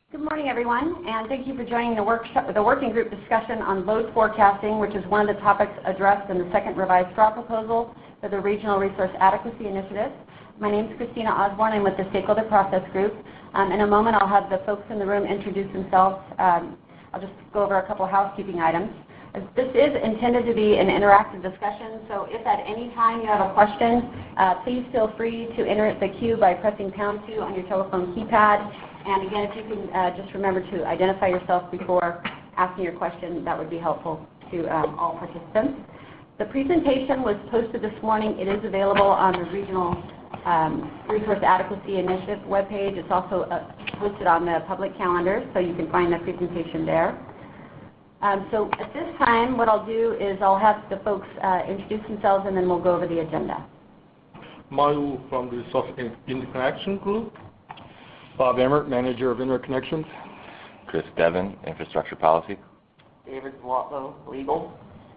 Good morning, everyone, and thank you for joining the working group discussion on load forecasting, which is one of the topics addressed in the second revised straw proposal for the Regional Resource Adequacy Initiative. My name is Christina Osborne. I'm with the Stakeholder Process Group. In a moment, I'll have the folks in the room introduce themselves. I'll just go over a couple of housekeeping items. This is intended to be an interactive discussion, so if at any time you have a question, please feel free to enter the queue by pressing pound 2 on your telephone keypad. And again, if you can just remember to identify yourself before asking your question, that would be helpful to all participants. The presentation was posted this morning. It is available on the Regional Resource Adequacy Initiative webpage. It's also posted on the public calendar, so you can find the presentation there. So at this time, what I'll do is I'll have the folks introduce themselves, and then we'll go over the agenda. Mayu from the Resource Interconnection Group. Bob Emmert, Manager of Interconnections. Chris Devon, Infrastructure Policy. David Zlotlo, Legal.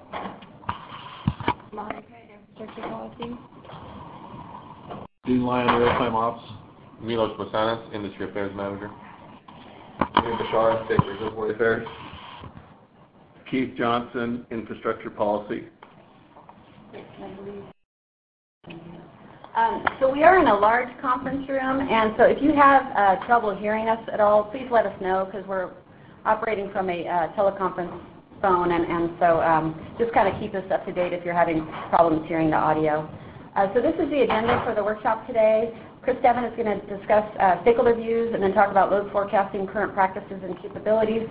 Monica, Infrastructure Policy. Dean Lyon, Airtime Ops. Milos Posadas, Industry Affairs Manager. Ian Bashar, State Regulatory Affairs. Keith Johnson, Infrastructure Policy. So we are in a large conference room, and so if you have trouble hearing us at all, please let us know, because we're operating from a teleconference phone, and so just kind of keep us up to date if you're having problems hearing the audio. So this is the agenda for the workshop today. Chris Devon is going to discuss stakeholder views and then talk about load forecasting, current practices and capabilities,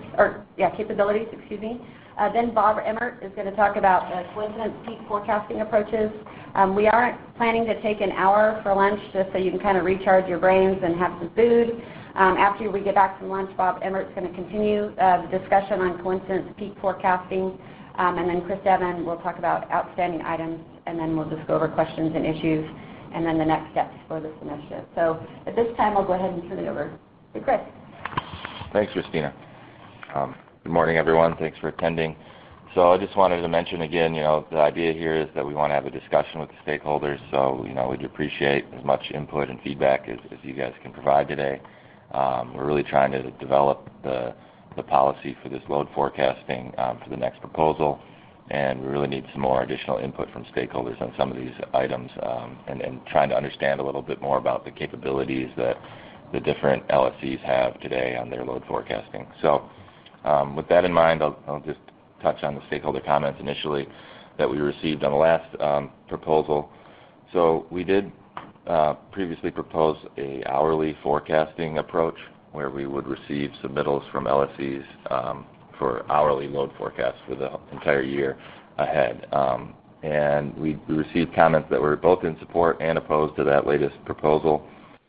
then Bob Emmert is going to talk about coincidence peak forecasting approaches. We are planning to take an hour for lunch just so you can kind of recharge your brains and have some food. After we get back from lunch, Bob Emmert is going to continue the discussion on coincidence peak forecasting, and then Chris Devon will talk about outstanding items, and then we'll just go over questions and issues, and then the next steps for this initiative. So at this time, I'll go ahead and turn it over to Chris. Thanks, Christina. Good morning, everyone. Thanks for attending. So I just wanted to mention again, the idea here is that we want to have a discussion with the stakeholders, so, we'd appreciate as much input and feedback as you guys can provide today. We're really trying to develop the policy for this load forecasting for the next proposal, and we really need some more additional input from stakeholders on some of these items, and trying to understand a little bit more about the capabilities that the different LSCs have today on their load forecasting. So with that in mind, I'll just touch on the stakeholder comments initially that we received on the last proposal. So we did previously propose a hourly forecasting approach where we would receive submittals from LSCs for hourly load forecasts for the entire year ahead. And we received comments that were both in support and opposed to that latest proposal.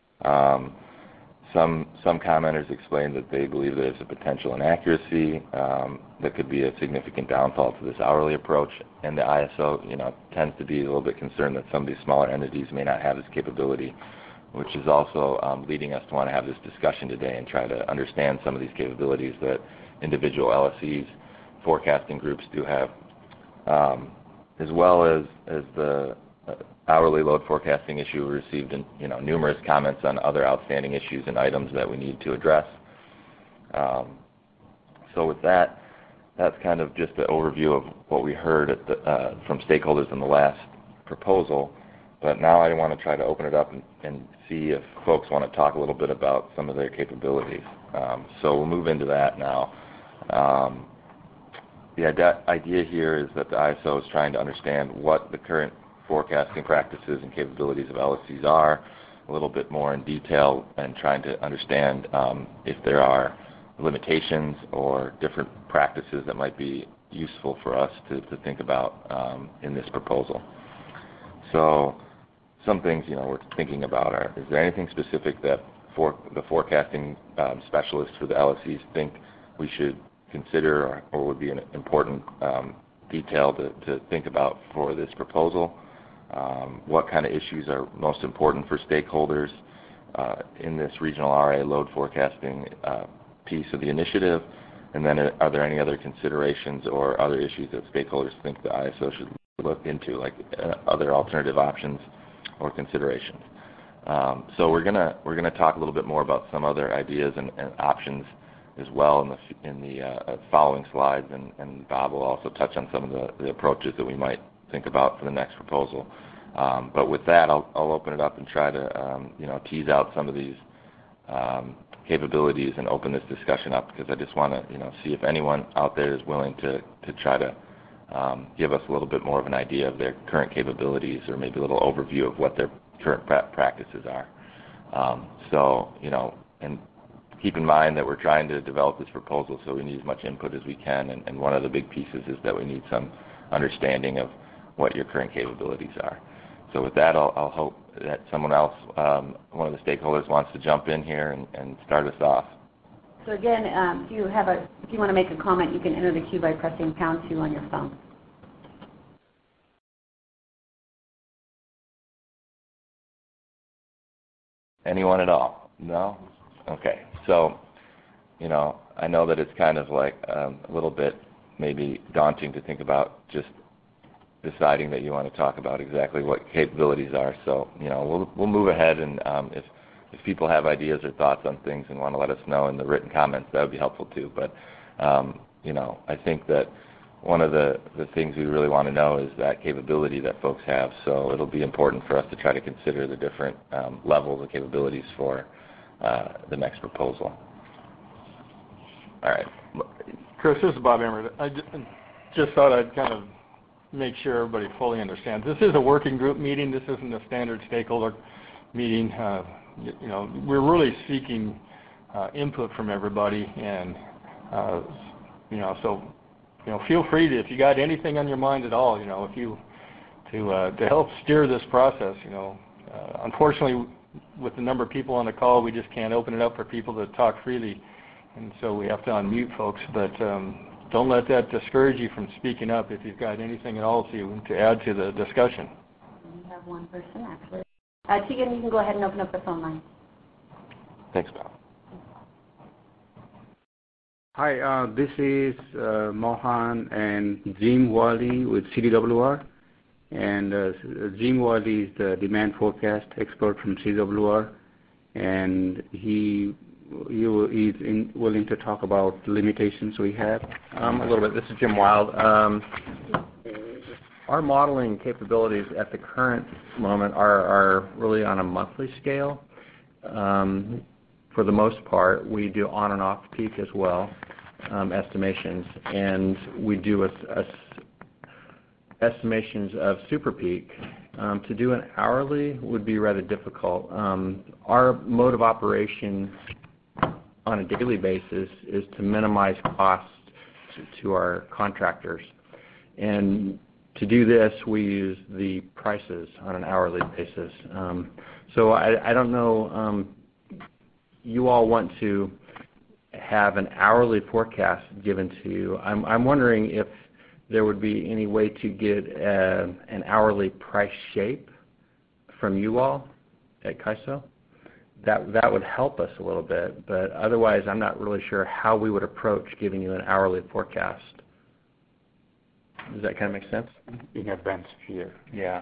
Some commenters explained that they believe there's a potential inaccuracy that could be a significant downfall to this hourly approach, and the ISO, tends to be a little bit concerned that some of these smaller entities may not have this capability, which is also leading us to want to have this discussion today and try to understand some of these capabilities that individual LSCs, forecasting groups do have, as well as the hourly load forecasting issue. We received numerous comments on other outstanding issues and items that we need to address. So with that, that's kind of just an overview of what we heard from stakeholders in the last proposal. But now I want to try to open it up and see if folks want to talk a little bit about some of their capabilities. So we'll move into that now. The idea here is that the ISO is trying to understand what the current forecasting practices and capabilities of LSCs are a little bit more in detail, and trying to understand if there are limitations or different practices that might be useful for us to think about in this proposal. So some things we're thinking about are, is there anything specific that the forecasting specialists for the LSCs think we should consider or would be an important detail to think about for this proposal? What kind of issues are most important for stakeholders in this regional RA load forecasting piece of the initiative? And then are there any other considerations or other issues that stakeholders think the ISO should look into, like other alternative options or considerations? So we're gonna talk a little bit more about some other ideas and options as well in the following slides, and Bob will also touch on some of the approaches that we might think about for the next proposal. But with that, I'll open it up and try to tease out some of these capabilities and open this discussion up, because I just want to see if anyone out there is willing to try to give us a little bit more of an idea of their current capabilities, or maybe a little overview of what their current practices are. And keep in mind that we're trying to develop this proposal, so we need as much input as we can, and one of the big pieces is that we need some understanding of what your current capabilities are. So with that, I'll hope that someone else, one of the stakeholders, wants to jump in here and start us off. So again, if you want to make a comment, you can enter the queue by pressing #2 on your phone. Anyone at all? No? Okay. So, I know that it's kind of like a little bit maybe daunting to think about just deciding that you want to talk about exactly what capabilities are. So, we'll move ahead, and if people have ideas or thoughts on things and want to let us know in the written comments, that would be helpful too. But, I think that one of the things we really want to know is that capability that folks have. So it'll be important for us to try to consider the different levels of capabilities for the next proposal. All right. Chris, this is Bob Emmert. I just thought I'd kind of make sure everybody fully understands. This is a working group meeting. This isn't a standard stakeholder meeting. We're really seeking input from everybody, and feel free to, if you got anything on your mind at all, to help steer this process. Unfortunately, with the number of people on the call, we just can't open it up for people to talk freely, and so we have to unmute folks. But don't let that discourage you from speaking up if you've got anything at all to add to the discussion. We have one person, actually. Tegan, you can go ahead and open up the phone line. Thanks, Bob. Hi, this is Mohan and Jim Wally with CDWR. And Jim Wally is the demand forecast expert from CDWR, and he's willing to talk about the limitations we have. A little bit. This is Jim Wild. Our modeling capabilities at the current moment are really on a monthly scale. For the most part, we do on and off peak as well, estimations, and we do estimations of super peak. To do an hourly would be rather difficult. Our mode of operation on a daily basis is to minimize costs to our contractors. And to do this, we use the prices on an hourly basis. So I don't know, you all want to have an hourly forecast given to you. I'm wondering if there would be any way to get an hourly price shape from you all at CAISO. That would help us a little bit, but otherwise I'm not really sure how we would approach giving you an hourly forecast. Does that kind of make sense? In advance here. Yeah.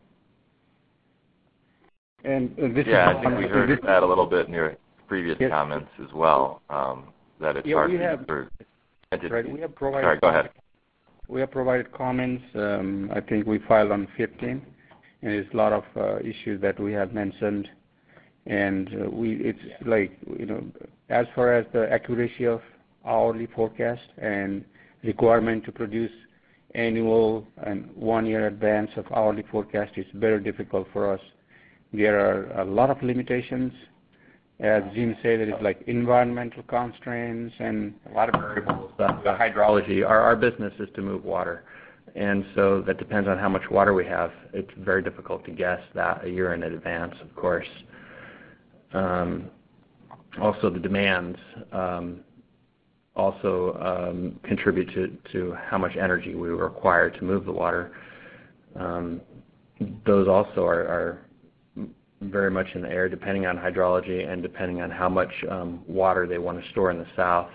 And I think we heard that a little bit in your previous comments as well, that it's hard for entities. Right, we have provided. Sorry, go ahead. We have provided comments. I think we filed on 15, and there's a lot of issues that we have mentioned. And it's like, as far as the accuracy of hourly forecast and requirement to produce annual and 1 year advance of hourly forecast is very difficult for us. There are a lot of limitations. As Jim said, there is like environmental constraints and a lot of variables. The hydrology, our business is to move water, and so that depends on how much water we have. It's very difficult to guess that a year in advance, of course. Also, the demands contribute to how much energy we require to move the water. Those also are very much in the air, depending on hydrology and depending on how much water they want to store in the south.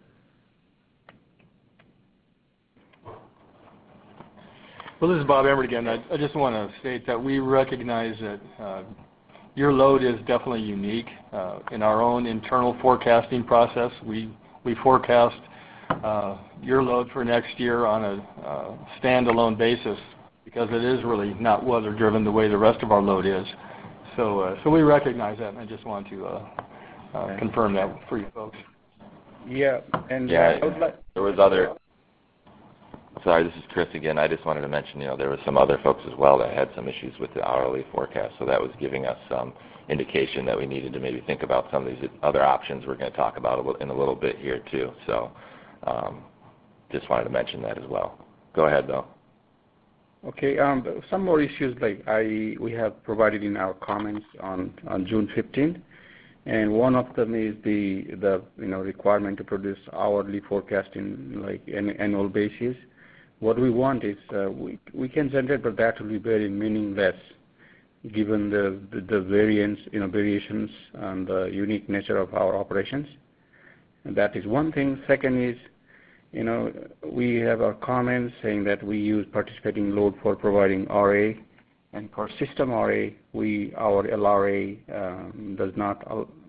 Well, this is Bob Emmert again. I just want to state that we recognize that your load is definitely unique. In our own internal forecasting process, we we forecast your load for next year on a standalone basis because it is really not weather driven the way the rest of our load is. So we recognize that, and I just want to confirm that for you folks. Yeah, and Yeah, I would like. there was other. Sorry, this is Chris again. I just wanted to mention, there were some other folks as well that had some issues with the hourly forecast, so that was giving us some indication that we needed to maybe think about some of these other options we're going to talk about in a little bit here too. So just wanted to mention that as well. Go ahead, though. Okay, some more issues like we have provided in our comments on June 15th, and one of them is the requirement to produce hourly forecasting like annual basis. What we want is we can generate, but that will be very meaningless given the variations and the unique nature of our operations. And that is one thing. Second is, we have our comments saying that we use participating load for providing RA, and for system RA, our LRA does not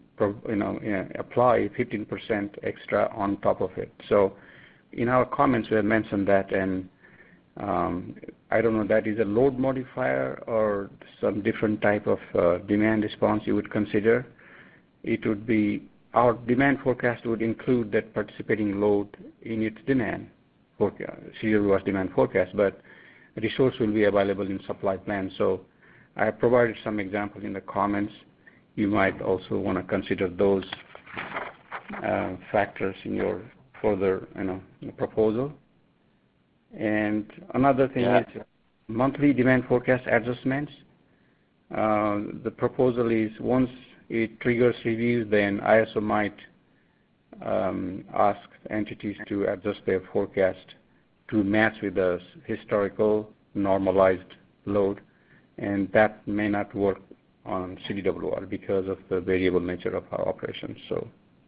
apply 15% extra on top of it. So in our comments we have mentioned that, and I don't know, that is a load modifier or some different type of demand response you would consider. It would be our demand forecast would include that participating load in its demand forecast, CWR's demand forecast, but resource will be available in supply plan. So I have provided some examples in the comments. You might also want to consider those factors in your further proposal. And another thing is monthly demand forecast adjustments. The proposal is once it triggers reviews, then ISO might ask entities to adjust their forecast to match with the historical normalized load, and that may not work on CDWR because of the variable nature of our operations. So.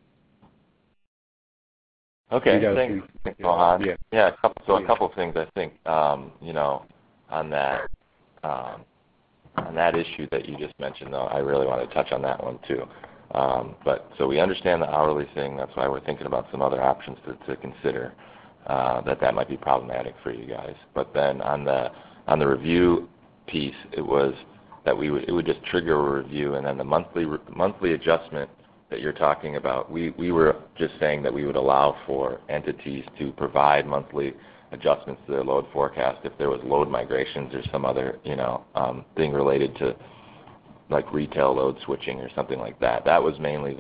Okay, thanks, Mohan. Yeah. A couple of things I think, on that issue that you just mentioned, though, I really want to touch on that one too. So we understand the hourly thing. That's why we're thinking about some other options to consider. That might be problematic for you guys. But then on the review piece, it was that it would just trigger a review, and then the monthly adjustment that you're talking about, we were just saying that we would allow for entities to provide monthly adjustments to their load forecast if there was load migrations or some other thing related to like retail load switching or something like that. That was mainly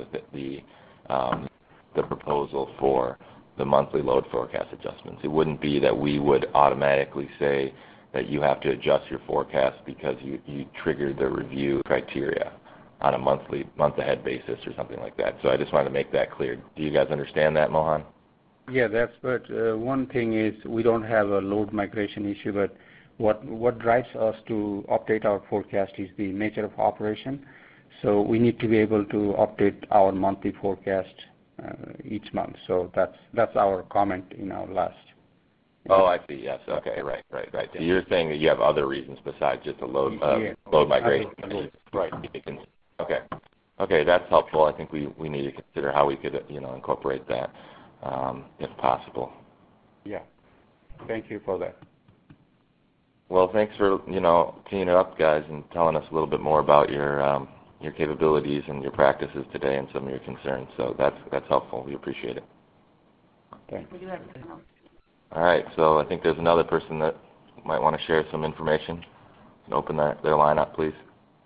the proposal for the monthly load forecast adjustments. It wouldn't be that we would automatically say that you have to adjust your forecast because you triggered the review criteria on a month ahead basis or something like that. So I just wanted to make that clear. Do you guys understand that, Mohan? Yeah, that's but one thing is we don't have a load migration issue, but what drives us to update our forecast is the nature of operation. So we need to be able to update our monthly forecast each month. So that's our comment in our last. Oh, I see. Yes. Okay. Right. So you're saying that you have other reasons besides just a load migration. Right. Okay. That's helpful. I think we need to consider how we could incorporate that if possible. Yeah. Thank you for that. Well, thanks for teeing it up, guys, and telling us a little bit more about your capabilities and your practices today and some of your concerns. So that's helpful. We appreciate it. Thanks. We do have something else. All right, so I think there's another person that might want to share some information. Open their line up, please.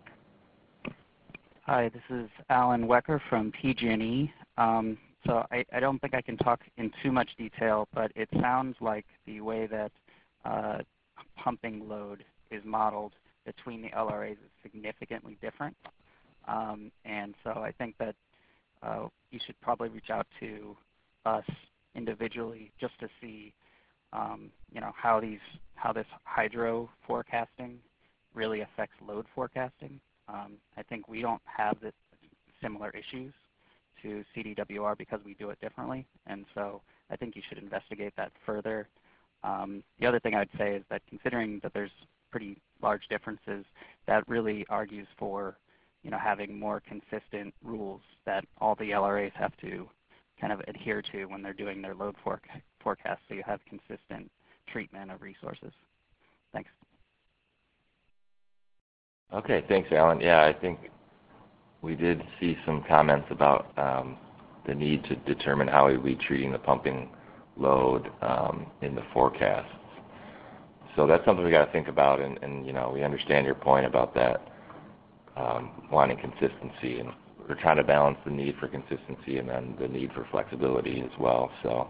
Hi, this is Alan Wecker from PG&E. So I don't think I can talk in too much detail, but it sounds like the way that pumping load is modeled between the LRAs is significantly different. And so I think that you should probably reach out to us individually just to see how this hydro forecasting really affects load forecasting. I think we don't have this similar issues to CDWR because we do it differently, and so I think you should investigate that further. The other thing I'd say is that considering that there's pretty large differences, that really argues for having more consistent rules that all the LRAs have to kind of adhere to when they're doing their load forecast so you have consistent treatment of resources. Thanks. Okay, thanks, Alan. Yeah, I think we did see some comments about the need to determine how we'd be treating the pumping load in the forecasts. So that's something we got to think about, and we understand your point about that, wanting consistency, and we're trying to balance the need for consistency and then the need for flexibility as well. So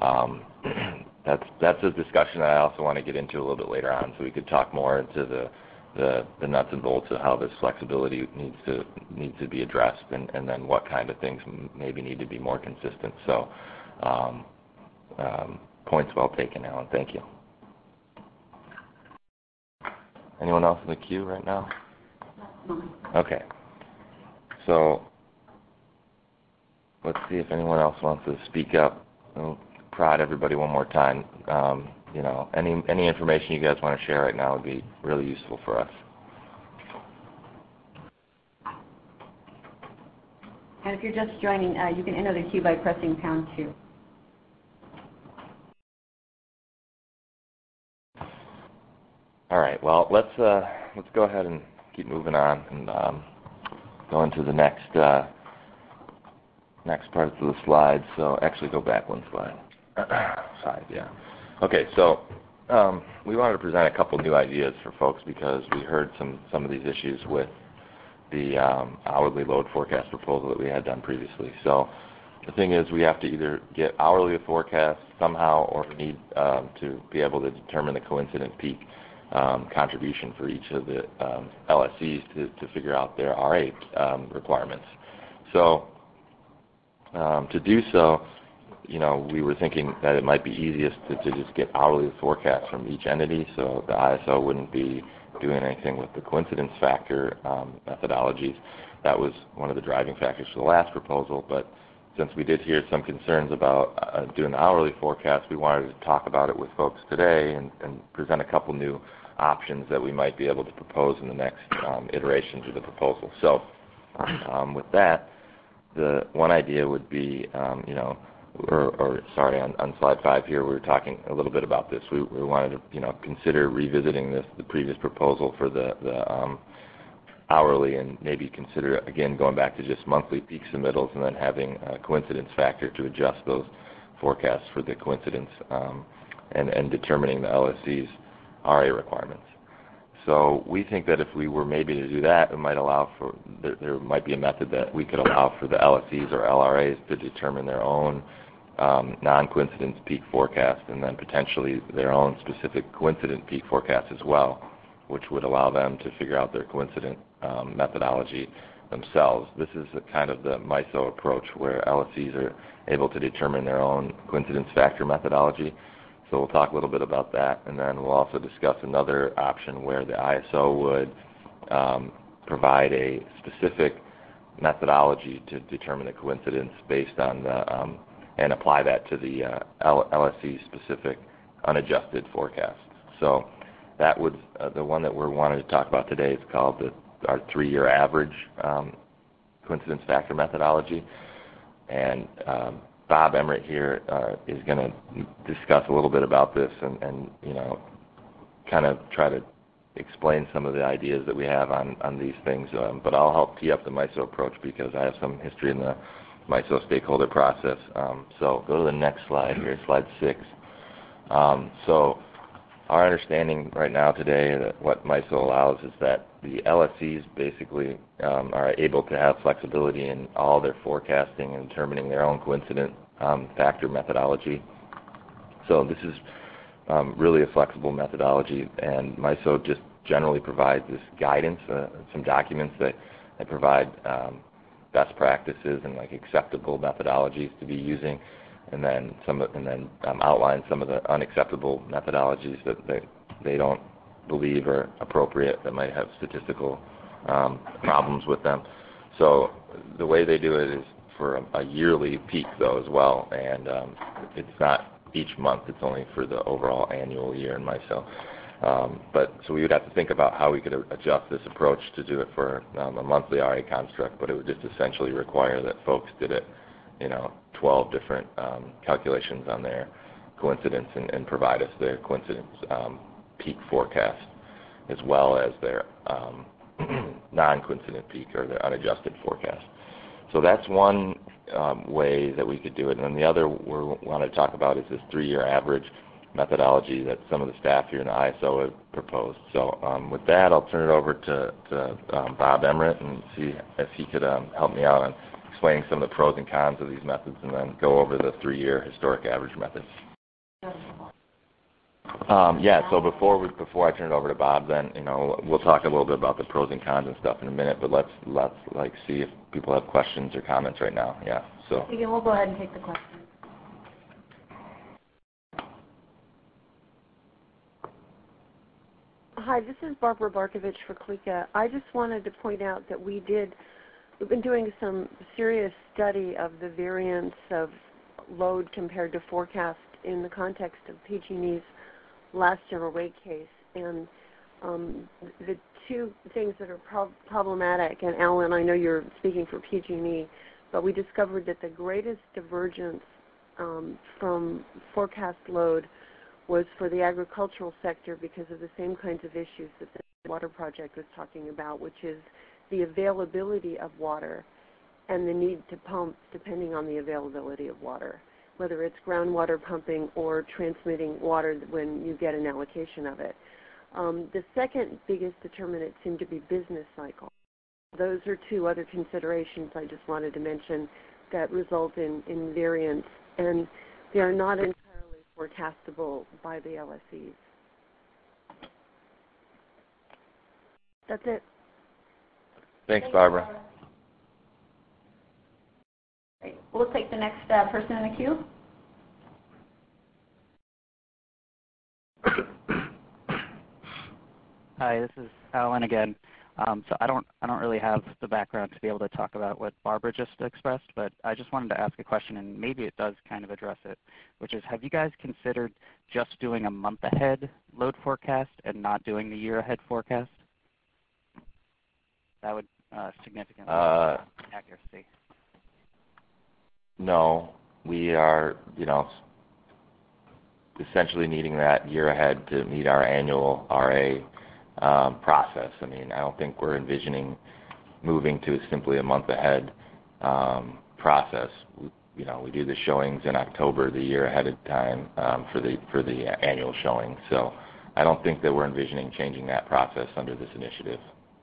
that's a discussion that I also want to get into a little bit later on, so we could talk more into the nuts and bolts of how this flexibility needs to be addressed, and then what kind of things maybe need to be more consistent. So points well taken, Alan. Thank you. Anyone else in the queue right now? Okay. So let's see if anyone else wants to speak up. I'll prod everybody one more time. Any information you guys want to share right now would be really useful for us. And if you're just joining, you can enter the queue by pressing #2. All right. Well, let's go ahead and keep moving on and go into the next parts of the slide. So actually, go back one slide. Yeah. Okay. So we wanted to present a couple new ideas for folks because we heard some of these issues with the hourly load forecast proposal that we had done previously. So the thing is, we have to either get hourly forecast somehow, or we need to be able to determine the coincident peak contribution for each of the LSCs to figure out their RA requirements. So to do so, we were thinking that it might be easiest to just get hourly forecasts from each entity, so the ISO wouldn't be doing anything with the coincidence factor methodologies. That was one of the driving factors for the last proposal, but since we did hear some concerns about doing the hourly forecast, we wanted to talk about it with folks today and present a couple new options that we might be able to propose in the next iterations of the proposal. So with that, the one idea would be, on slide 5 here, we were talking a little bit about this. We wanted to, consider revisiting the previous proposal for the hourly, and maybe consider, again, going back to just monthly peak submittals and then having a coincidence factor to adjust those forecasts for the coincidence and determining the LSC's RA requirements. So we think that if we were maybe to do that, it might allow for, there might be a method that we could allow for the LSCs or LRAs to determine their own non-coincidence peak forecast, and then potentially their own specific coincident peak forecast as well, which would allow them to figure out their coincident methodology themselves. This is kind of the MISO approach, where LSCs are able to determine their own coincidence factor methodology. So we'll talk a little bit about that, and then we'll also discuss another option where the ISO would provide a specific methodology to determine the coincidence based on the and apply that to the LSC specific unadjusted forecast. So that would the one that we're wanting to talk about today is called our 3-year average coincidence factor methodology, and Bob Emmerich here is going to discuss a little bit about this and kind of try to explain some of the ideas that we have on these things. But I'll help tee up the MISO approach because I have some history in the MISO stakeholder process. So go to the next slide here, slide 6. So our understanding right now today that what MISO allows is that the LSCs basically are able to have flexibility in all their forecasting and determining their own coincident factor methodology. So this is really a flexible methodology, and MISO just generally provides this guidance, some documents that provide best practices and like acceptable methodologies to be using, and then outline some of the unacceptable methodologies that they don't believe are appropriate, that might have statistical problems with them. So the way they do it is for a yearly peak, though, as well, and it's not each month, it's only for the overall annual year in MISO. So we would have to think about how we could adjust this approach to do it for a monthly RA construct, but it would just essentially require that folks did it 12 different calculations on their coincidence and provide us their coincidence peak forecast as well as their non-coincident peak or their unadjusted forecast. So that's one way that we could do it. And then the other we want to talk about is this 3-year average methodology that some of the staff here in the ISO have proposed. So with that, I'll turn it over to Bob Emmerich and see if he could help me out on explaining some of the pros and cons of these methods and then go over the 3-year historic average methods. So before I turn it over to Bob, then we'll talk a little bit about the pros and cons and stuff in a minute. But let's see if people have questions or comments right now. Yeah. So. Again, we'll go ahead and take the question. Hi, this is Barbara Barkovich for CLICA. I just wanted to point out that we've been doing some serious study of the variance of load compared to forecast in the context of PG&E's last general rate case. And the two things that are problematic, and Alan, I know you're speaking for PG&E, but we discovered that the greatest divergence from forecast load was for the agricultural sector because of the same kinds of issues that the water project was talking about, which is the availability of water and the need to pump depending on the availability of water, whether it's groundwater pumping or transmitting water when you get an allocation of it. The second biggest determinant seemed to be business cycle. Those are two other considerations I just wanted to mention that result in variance, and they are not entirely forecastable by the LSEs. That's it. Thanks, Barbara. Great. We'll take the next person in the queue. Hi, this is Alan again. So I don't really have the background to be able to talk about what Barbara just expressed, but I just wanted to ask a question, and maybe it does kind of address it, which is, have you guys considered just doing a month ahead load forecast and not doing the year ahead forecast? That would significantly accuracy. No, we are, essentially needing that year ahead to meet our annual RA process. I mean, I don't think we're envisioning moving to simply a month ahead process. We do the showings in October, the year ahead of time for the annual showing. So I don't think that we're envisioning changing that process under this initiative.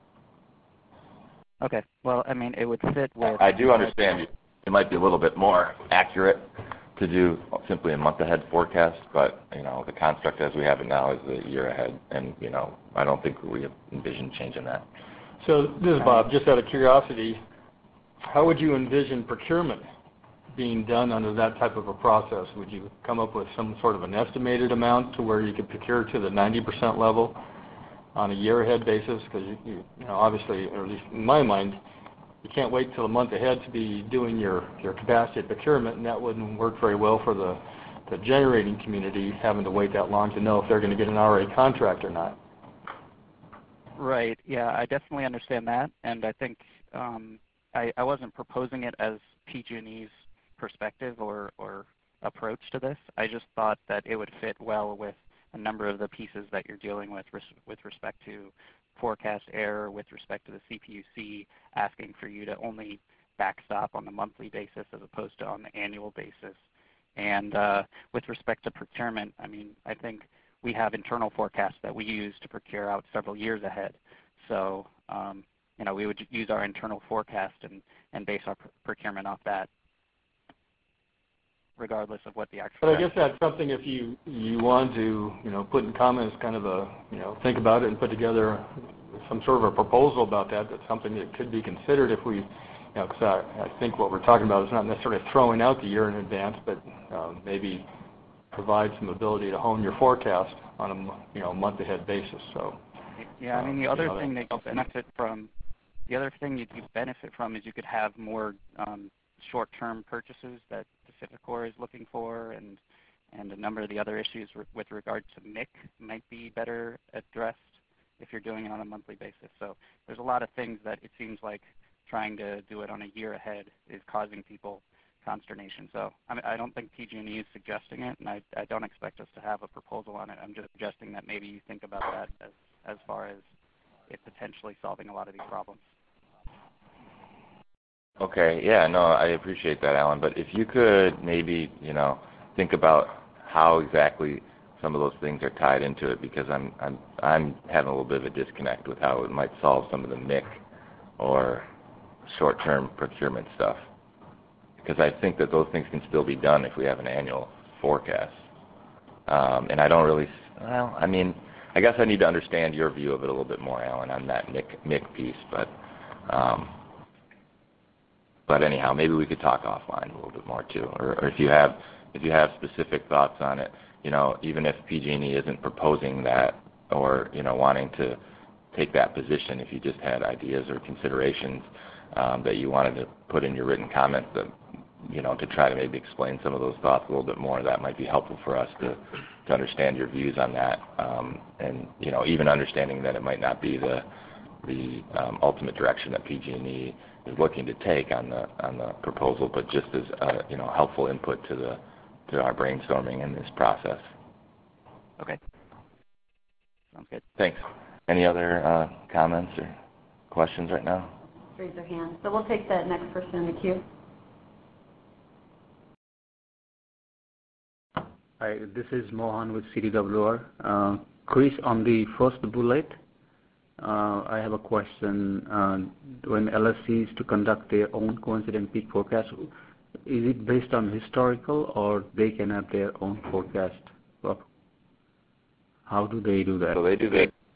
Okay. Well, I mean, it would fit with. I do understand it might be a little bit more accurate to do simply a month ahead forecast, but the construct as we have it now is the year ahead, and I don't think we envision changing that. So this is Bob. Just out of curiosity, how would you envision procurement being done under that type of a process? Would you come up with some sort of an estimated amount to where you could procure to the 90% level on a year ahead basis? Because obviously, or at least in my mind, you can't wait till a month ahead to be doing your capacity procurement, and that wouldn't work very well for the generating community, having to wait that long to know if they're going to get an RA contract or not. Right. Yeah, I definitely understand that, and I think I wasn't proposing it as PG&E's perspective or approach to this. I just thought that it would fit well with a number of the pieces that you're dealing with respect to forecast error, with respect to the CPUC asking for you to only backstop on the monthly basis as opposed to on the annual basis. And with respect to procurement, I mean, I think we have internal forecasts that we use to procure out several years ahead. So, we would use our internal forecast and base our procurement off that, regardless of what the actual. But I guess that's something if you want to, put in comments, kind of think about it and put together some sort of a proposal about that. That's something that could be considered if we, because I think what we're talking about is not necessarily throwing out the year in advance, but maybe provide some ability to hone your forecast on a month ahead basis. So. Yeah, I mean the other thing that you benefit from, is you could have more short-term purchases that PacifiCorp is looking for, and a number of the other issues with regard to MIC might be better addressed if you're doing it on a monthly basis. So there's a lot of things that it seems like trying to do it on a year ahead is causing people consternation. So I don't think PG&E is suggesting it, and I don't expect us to have a proposal on it. I'm just suggesting that maybe you think about that as far as it potentially solving a lot of these problems. Okay, yeah, no, I appreciate that, Alan. But if you could maybe, think about how exactly some of those things are tied into it, because I'm having a little bit of a disconnect with how it might solve some of the MIC or short-term procurement stuff. Because I think that those things can still be done if we have an annual forecast. And I don't really, I guess I need to understand your view of it a little bit more, Alan, on that MIC piece. But anyhow, maybe we could talk offline a little bit more too. Or if you have specific thoughts on it, even if PG&E isn't proposing that or wanting to take that position, if you just had ideas or considerations that you wanted to put in your written comments, that to try to maybe explain some of those thoughts a little bit more, that might be helpful for us to understand your views on that, and even understanding that it might not be the ultimate direction that PG&E is looking to take on the proposal, but just as helpful input to our brainstorming in this process. Okay. Sounds good. Thanks. Any other comments or questions right now? Raise their hand. So we'll take the next person in the queue. Hi, this is Mohan with CDWR. Chris, on the first bullet, I have a question. When LSCs to conduct their own coincident peak forecast, is it based on historical, or they can have their own forecast? How do they do that? So they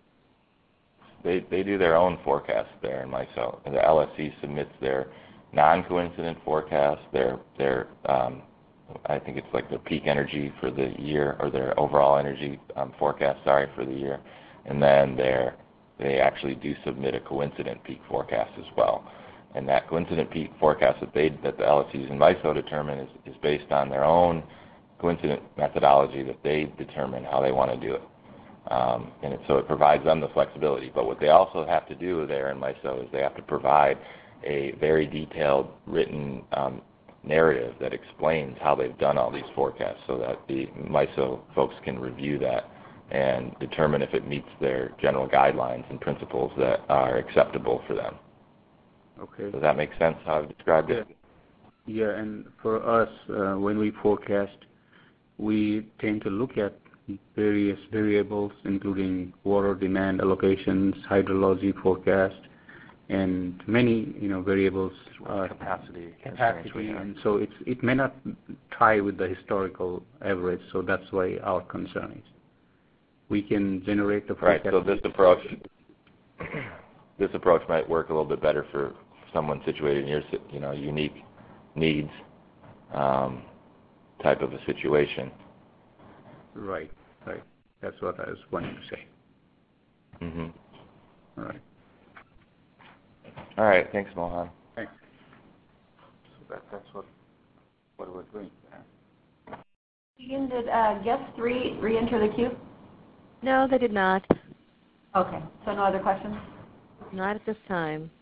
do their own forecast there in MISO. And the LSC submits their non-coincident forecast, their I think it's like their peak energy for the year, or their overall energy forecast, for the year, and then they actually do submit a coincident peak forecast as well. And that coincident peak forecast that the LSCs in MISO determine is based on their own coincident methodology that they determine how they want to do it. So it provides them the flexibility. But what they also have to do there in MISO is they have to provide a very detailed written narrative that explains how they've done all these forecasts, so that the MISO folks can review that and determine if it meets their general guidelines and principles that are acceptable for them. Okay. Does that make sense how I've described it? Yeah, and for us, when we forecast, we tend to look at various variables, including water demand allocations, hydrology forecast, and many variables. Capacity. And so it may not tie with the historical average, so that's why our concern is. We can generate the forecast. Right, so this approach might work a little bit better for someone situated in your unique needs type of a situation. Right. That's what I was wanting to say. Mm-hmm. All right. All right, thanks, Mohan. Thanks. So that's what we're doing. Ian, did guest 3 re-enter the queue? No, they did not. Okay, so no other questions? Not at this time.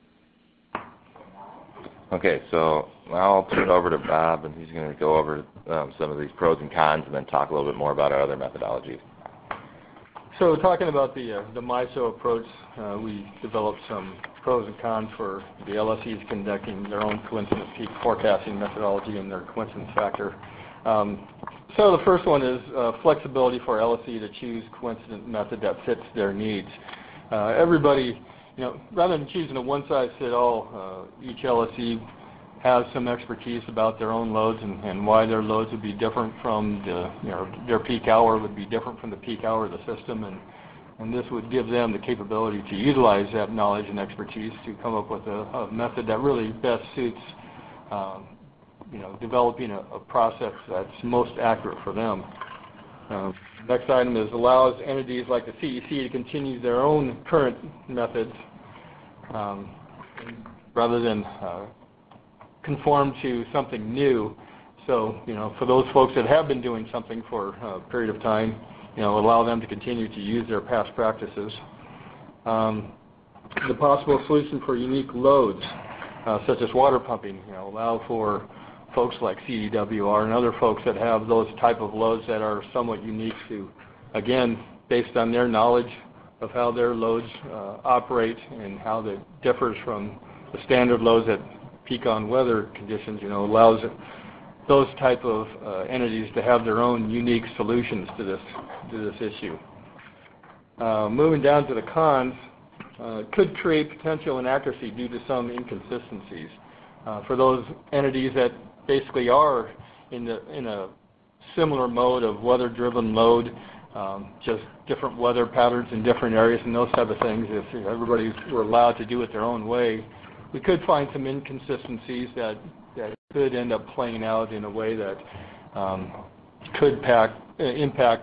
Okay, so now I'll turn it over to Bob, and he's going to go over some of these pros and cons, and then talk a little bit more about our other methodologies. So talking about the MISO approach, we developed some pros and cons for the LSCs conducting their own coincident peak forecasting methodology and their coincidence factor. So the first one is flexibility for LSC to choose coincident method that fits their needs. Everybody, rather than choosing a one-size-fits-all, each LSC has some expertise about their own loads and why their loads would be different from their peak hour would be different from the peak hour of the system, and this would give them the capability to utilize that knowledge and expertise to come up with a method that really best suits developing a process that's most accurate for them. Next item is allows entities like the CEC to continue their own current methods rather than conform to something new. So, for those folks that have been doing something for a period of time, allow them to continue to use their past practices. The possible solution for unique loads, such as water pumping, allow for folks like CDWR and other folks that have those type of loads that are somewhat unique to, again, based on their knowledge of how their loads operate and how that differs from the standard loads that peak on weather conditions, allows those type of entities to have their own unique solutions to this issue. Moving down to the cons, could create potential inaccuracy due to some inconsistencies. For those entities that basically are in a similar mode of weather-driven load, just different weather patterns in different areas and those type of things, if everybody were allowed to do it their own way, we could find some inconsistencies that could end up playing out in a way that could impact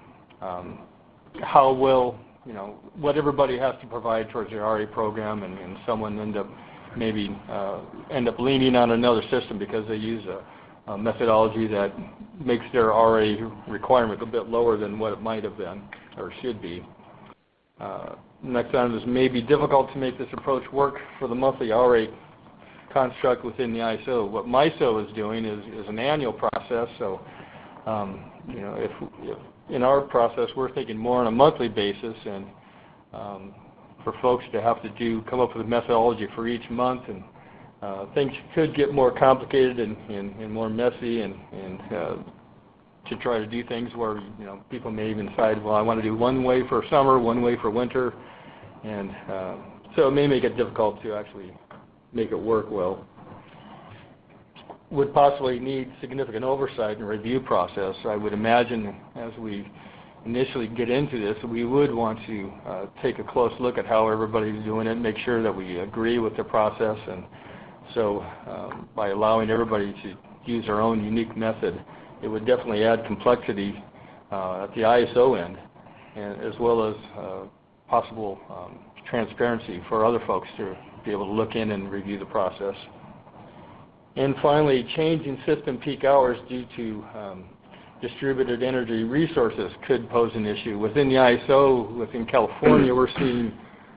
how well, what everybody has to provide towards the RA program, and someone end up leaning on another system because they use a methodology that makes their RA requirement a bit lower than what it might have been or should be. Next item is maybe difficult to make this approach work for the monthly RA construct within the ISO. What MISO is doing is an annual process, so if in our process we're thinking more on a monthly basis, and for folks to have to come up with a methodology for each month, and things could get more complicated and more messy, and to try to do things where people may even decide, well, I want to do one way for summer, one way for winter, and so it may make it difficult to actually make it work well. Would possibly need significant oversight and review process. I would imagine as we initially get into this, we would want to take a close look at how everybody's doing it, make sure that we agree with the process, and so by allowing everybody to use their own unique method, it would definitely add complexity at the ISO end, and as well as possible transparency for other folks to be able to look in and review the process. And finally, changing system peak hours due to distributed energy resources could pose an issue. Within the ISO, within California, we're seeing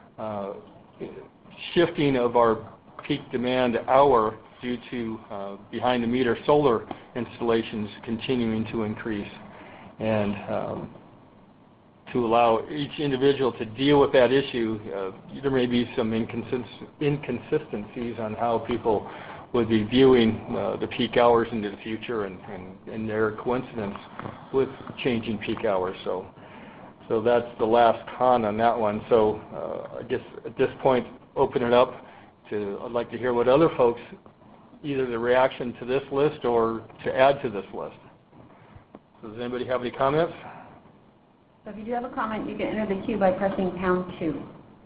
shifting of our peak demand hour due to behind-the-meter solar installations continuing to increase. And to allow each individual to deal with that issue, there may be some inconsistencies on how people would be viewing the peak hours into the future and their coincidence with changing peak hours. So that's the last con on that one. So I guess at this point, open it up to, I'd like to hear what other folks, either the reaction to this list or to add to this list. So does anybody have any comments? So if you do have a comment, you can enter the queue by pressing #2.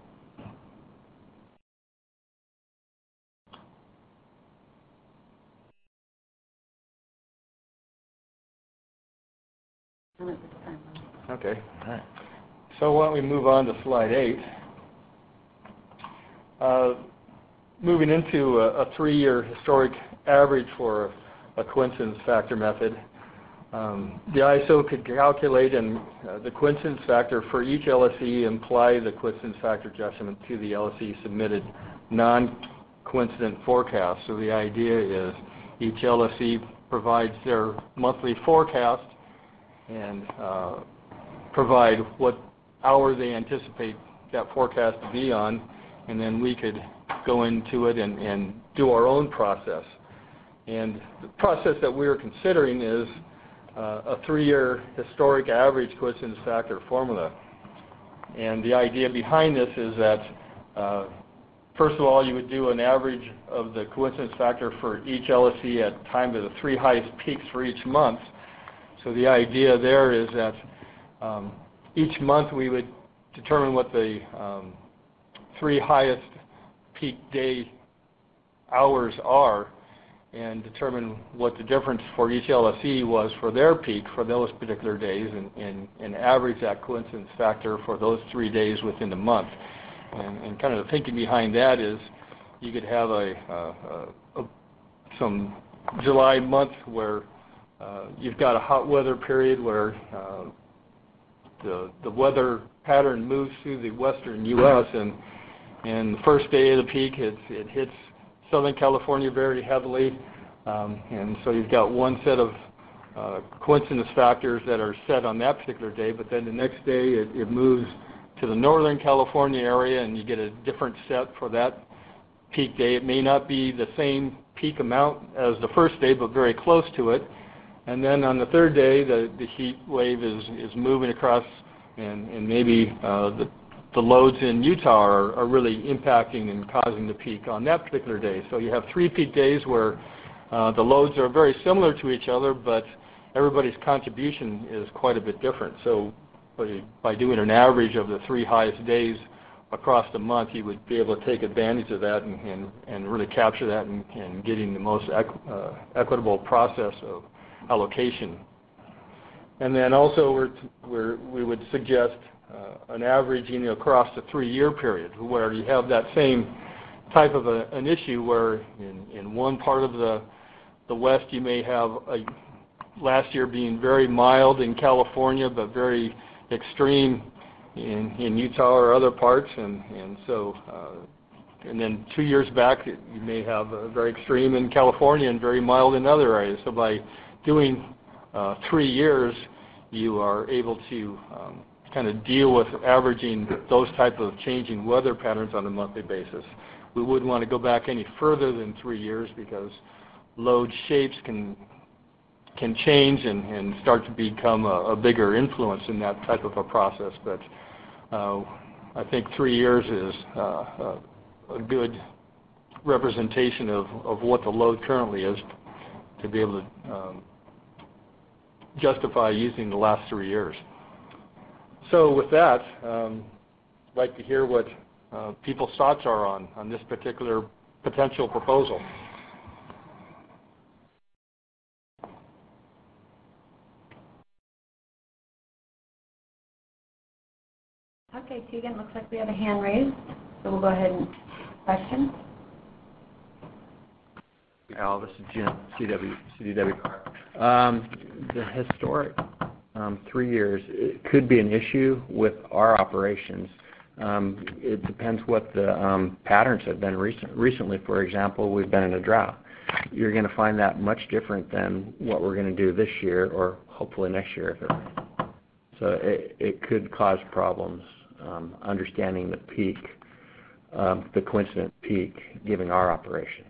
Okay. All right. So why don't we move on to slide 8. Moving into a 3-year historic average for a coincidence factor method. The ISO could calculate the coincidence factor for each LSE and apply the coincidence factor adjustment to the LSE submitted non-coincident forecast. So the idea is each LSE provides their monthly forecast and provide what hour they anticipate that forecast to be on, and then we could go into it and do our own process. And the process that we're considering is a 3-year historic average coincidence factor formula. And the idea behind this is that, first of all, you would do an average of the coincidence factor for each LSE at time of the 3 highest peaks for each month. So the idea there is that each month we would determine what the 3 highest peak day hours are and determine what the difference for each LSE was for their peak for those particular days, and average that coincidence factor for those 3 days within the month. And kind of the thinking behind that is you could have some July month where you've got a hot weather period where the weather pattern moves through the western U.S. and the first day of the peak it hits Southern California very heavily. And so you've got one set of coincidence factors that are set on that particular day, but then the next day it moves to the Northern California area and you get a different set for that peak day. It may not be the same peak amount as the first day, but very close to it. And then on the third day, the heat wave is moving across, and maybe the loads in Utah are really impacting and causing the peak on that particular day. So you have 3 peak days where the loads are very similar to each other, but everybody's contribution is quite a bit different. So by doing an average of the 3 highest days across the month, you would be able to take advantage of that and really capture that and getting the most equitable process of allocation. And then also we would suggest an averaging across the 3-year period where you have that same type of an issue where in one part of the West you may have last year being very mild in California but very extreme in Utah or other parts, and so and then 2 years back you may have a very extreme in California and very mild in other areas. So by doing 3 years, you are able to kind of deal with averaging those type of changing weather patterns on a monthly basis. We wouldn't want to go back any further than 3 years because load shapes can change and start to become a bigger influence in that type of a process. But I think 3 years is a good representation of what the load currently is to be able to justify using the last 3 years. So with that, I'd like to hear what people's thoughts are on this particular potential proposal. Okay, Tegan, looks like we have a hand raised, so we'll go ahead and question. Al, this is Jim, CDW. The historic 3 years, it could be an issue with our operations. It depends what the patterns have been recently. For example, we've been in a drought. You're going to find that much different than what we're going to do this year or hopefully next year. So it could cause problems understanding the peak, the coincident peak, given our operations.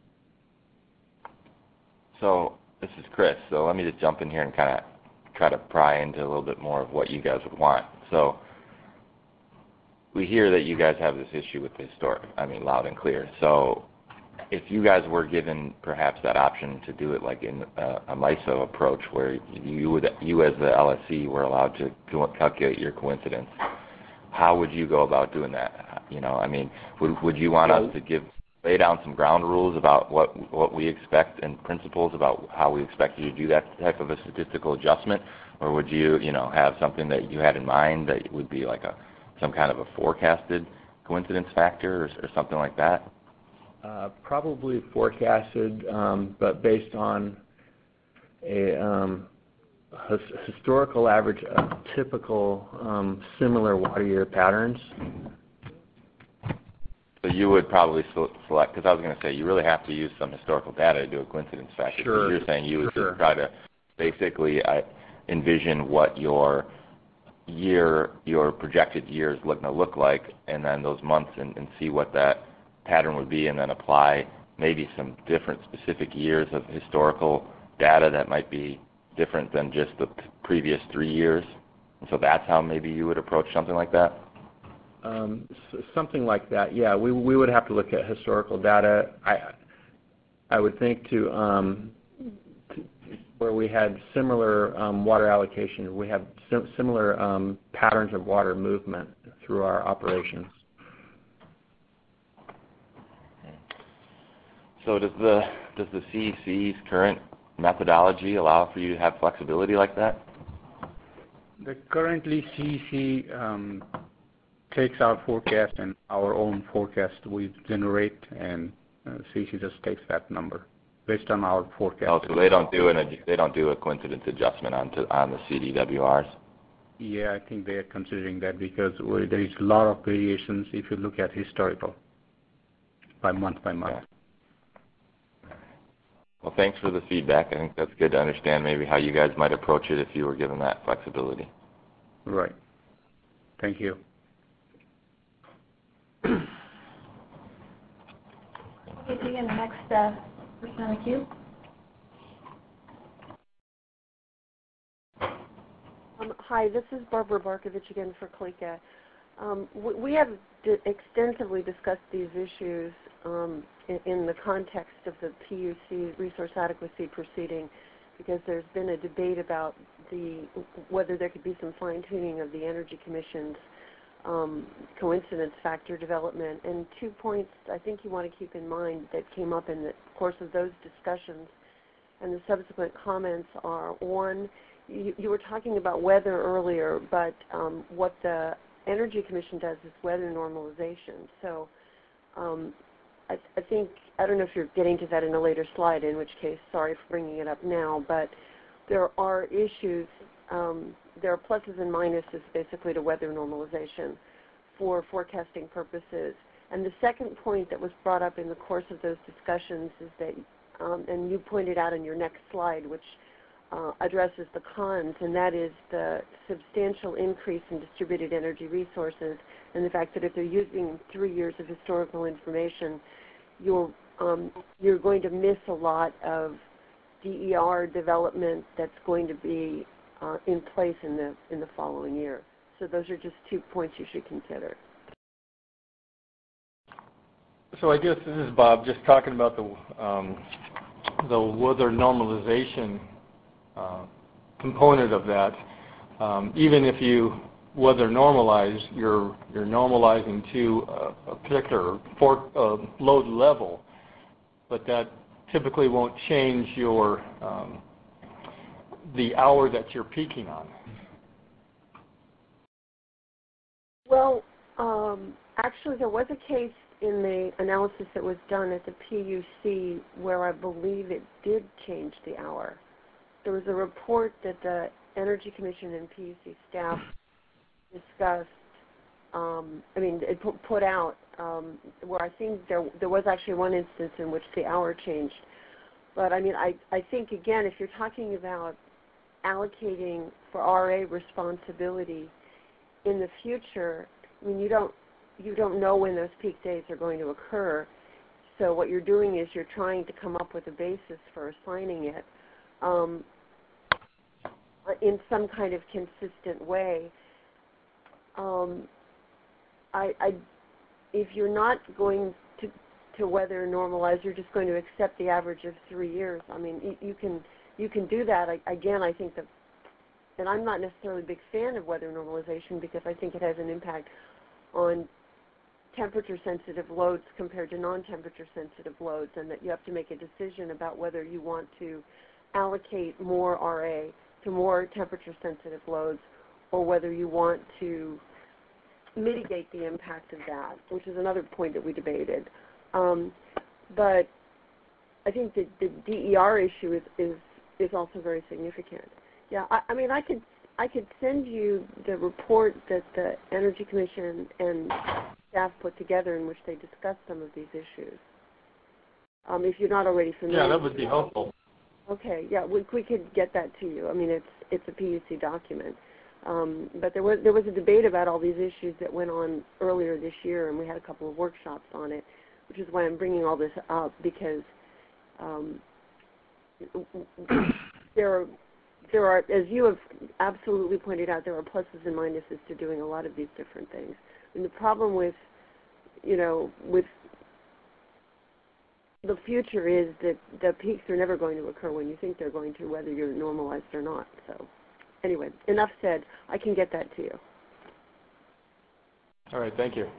So this is Chris. So let me just jump in here and kind of try to pry into a little bit more of what you guys would want. So we hear that you guys have this issue with the historic, loud and clear. So if you guys were given perhaps that option to do it like in a MISO approach where you as the LSC were allowed to calculate your coincidence, how would you go about doing that? Would you want us to lay down some ground rules about what we expect and principles about how we expect you to do that type of a statistical adjustment, or would you have something that you had in mind that would be like some kind of a forecasted coincidence factor or something like that? Probably forecasted, but based on a historical average of typical similar water year patterns. So you would probably select, because I was going to say, you really have to use some historical data to do a coincidence factor. Sure. So you're saying you would just try to basically envision what your projected year is going to look like, and then those months and see what that pattern would be, and then apply maybe some different specific years of historical data that might be different than just the previous 3 years. And so that's how maybe you would approach something like that? Something like that, yeah. We would have to look at historical data. I would think to where we had similar water allocation, we have similar patterns of water movement through our operations. So does the CEC's current methodology allow for you to have flexibility like that? Currently, CEC takes our forecast and our own forecast we generate, and CEC just takes that number based on our forecast. Oh, so they don't do a coincidence adjustment on the CDWRs? Yeah, I think they are considering that because there is a lot of variations if you look at historical by month by month. Yeah. Well, thanks for the feedback. I think that's good to understand maybe how you guys might approach it if you were given that flexibility. Right. Thank you. Okay, Tegan, the next person on the queue. Hi, this is Barbara Barkovich again for CLECA. We have extensively discussed these issues in the context of the PUC resource adequacy proceeding, because there's been a debate about whether there could be some fine-tuning of the Energy Commission's coincidence factor development. And 2 points I think you want to keep in mind that came up in the course of those discussions and the subsequent comments are, one, you were talking about weather earlier, but what the Energy Commission does is weather normalization. So I think, I don't know if you're getting to that in a later slide, in which case, sorry for bringing it up now, but there are issues, there are pluses and minuses basically to weather normalization for forecasting purposes. And the second point that was brought up in the course of those discussions is that, and you pointed out in your next slide, which addresses the cons, and that is the substantial increase in distributed energy resources and the fact that if they're using 3 years of historical information, you're going to miss a lot of DER development that's going to be in place in the following year. So those are just 2 points you should consider. So I guess this is Bob, just talking about the weather normalization component of that. Even if you weather normalize, you're normalizing to a particular load level, but that typically won't change your the hour that you're peaking on. Well, actually, there was a case in the analysis that was done at the PUC where I believe it did change the hour. There was a report that the Energy Commission and PUC staff discussed, it put out, where I think there was actually one instance in which the hour changed. But I think, again, if you're talking about allocating for RA responsibility in the future, you don't know when those peak days are going to occur. So what you're doing is you're trying to come up with a basis for assigning it in some kind of consistent way. If you're not going to weather normalize, you're just going to accept the average of 3 years. You can do that. Again, I think that, and I'm not necessarily a big fan of weather normalization because I think it has an impact on temperature-sensitive loads compared to non-temperature sensitive loads, and that you have to make a decision about whether you want to allocate more RA to more temperature-sensitive loads or whether you want to mitigate the impact of that, which is another point that we debated. But I think that the DER issue is also very significant. Yeah, I could send you the report that the Energy Commission and staff put together in which they discussed some of these issues. If you're not already familiar. Yeah, that would be helpful. Okay, yeah, we could get that to you. It's a PUC document. But there was a debate about all these issues that went on earlier this year, and we had a couple of workshops on it, which is why I'm bringing all this up, because there are, as you have absolutely pointed out, there are pluses and minuses to doing a lot of these different things. And the problem with the future is that the peaks are never going to occur when you think they're going to, whether you're normalized or not. So anyway, enough said. I can get that to you. All right, thank you.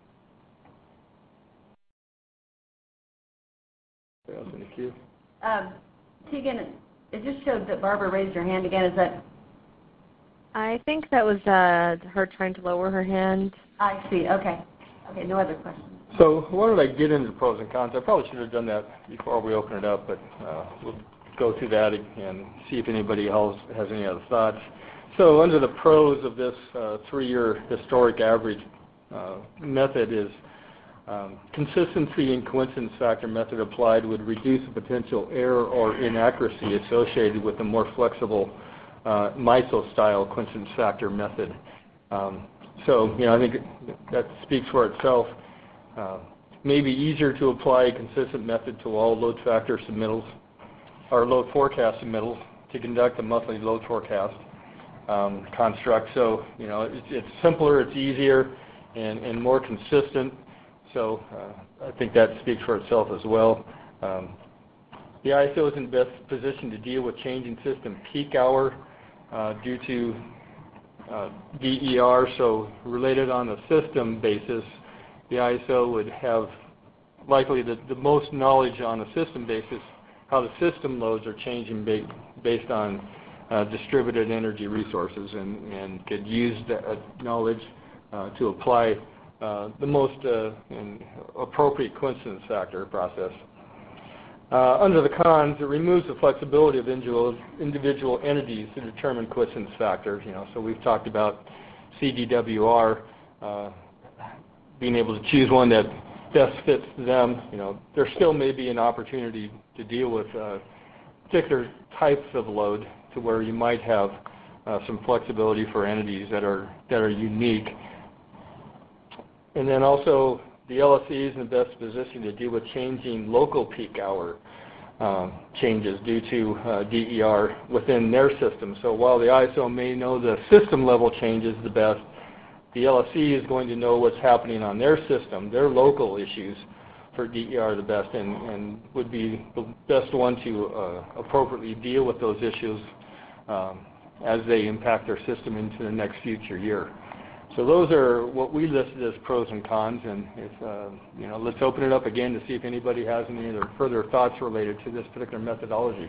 What else in the queue? Tegan, it just showed that Barbara raised her hand again. Is that? I think that was her trying to lower her hand. I see. Okay. Okay, no other questions. So why don't I get into the pros and cons? I probably should have done that before we open it up, but we'll go through that and see if anybody else has any other thoughts. So under the pros of this 3-year historic average method is Consistency and coincidence factor method applied would reduce the potential error or inaccuracy associated with the more flexible MISO-style coincidence factor method. So, I think that speaks for itself. Maybe easier to apply a consistent method to all load factor submittals or load forecast submittals to conduct a monthly load forecast construct. So, it's simpler, it's easier, and more consistent. So I think that speaks for itself as well. The ISO is in best position to deal with changing system peak hour due to DER. So related on a system basis, the ISO would have likely the most knowledge on a system basis how the system loads are changing based on distributed energy resources, and could use that knowledge to apply the most appropriate coincidence factor process. Under the cons, it removes the flexibility of individual entities to determine coincidence factors. So we've talked about CDWR being able to choose one that best fits them. There still may be an opportunity to deal with particular types of load to where you might have some flexibility for entities that are unique. And then also, the LSE is in the best position to deal with changing local peak hour changes due to DER within their system. So while the ISO may know the system level changes the best, the LSE is going to know what's happening on their system, their local issues for DER the best, and would be the best one to appropriately deal with those issues as they impact their system into the next future year. So those are what we listed as pros and cons, and if, let's open it up again to see if anybody has any other further thoughts related to this particular methodology.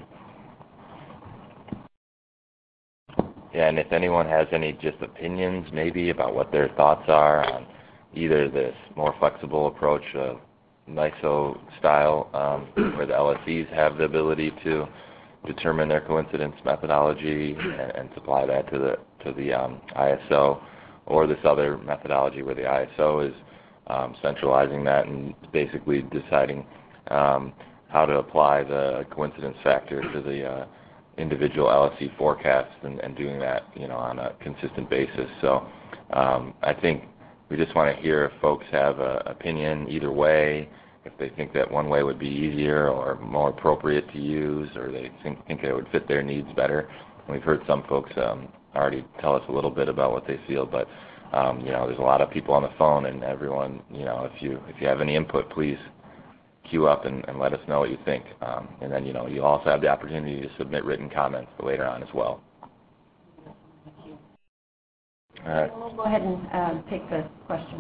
Yeah, and if anyone has any just opinions maybe about what their thoughts are on either this more flexible approach of MISO style, where the LSEs have the ability to determine their coincidence methodology and supply that to the ISO, or this other methodology where the ISO is centralizing that and basically deciding how to apply the coincidence factor to the individual LSE forecasts and doing that on a consistent basis. So I think we just want to hear if folks have an opinion either way, if they think that one way would be easier or more appropriate to use, or they think it would fit their needs better. And we've heard some folks already tell us a little bit about what they feel, but there's a lot of people on the phone, and everyone, if you have any input, please queue up and let us know what you think. And then you also have the opportunity to submit written comments later on as well. Thank you. All right. We'll go ahead and take the question.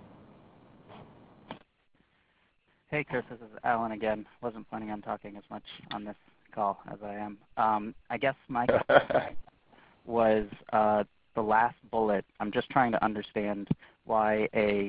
Hey, Chris, this is Alan again. Wasn't planning on talking as much on this call as I am. I guess my question was the last bullet. I'm just trying to understand why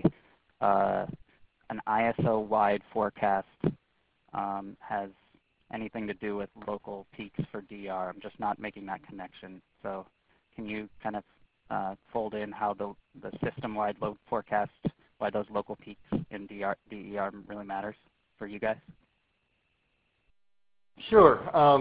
an ISO-wide forecast has anything to do with local peaks for DER. I'm just not making that connection. So can you kind of fold in how the system-wide load forecast, why those local peaks in DER really matters for you guys? Sure.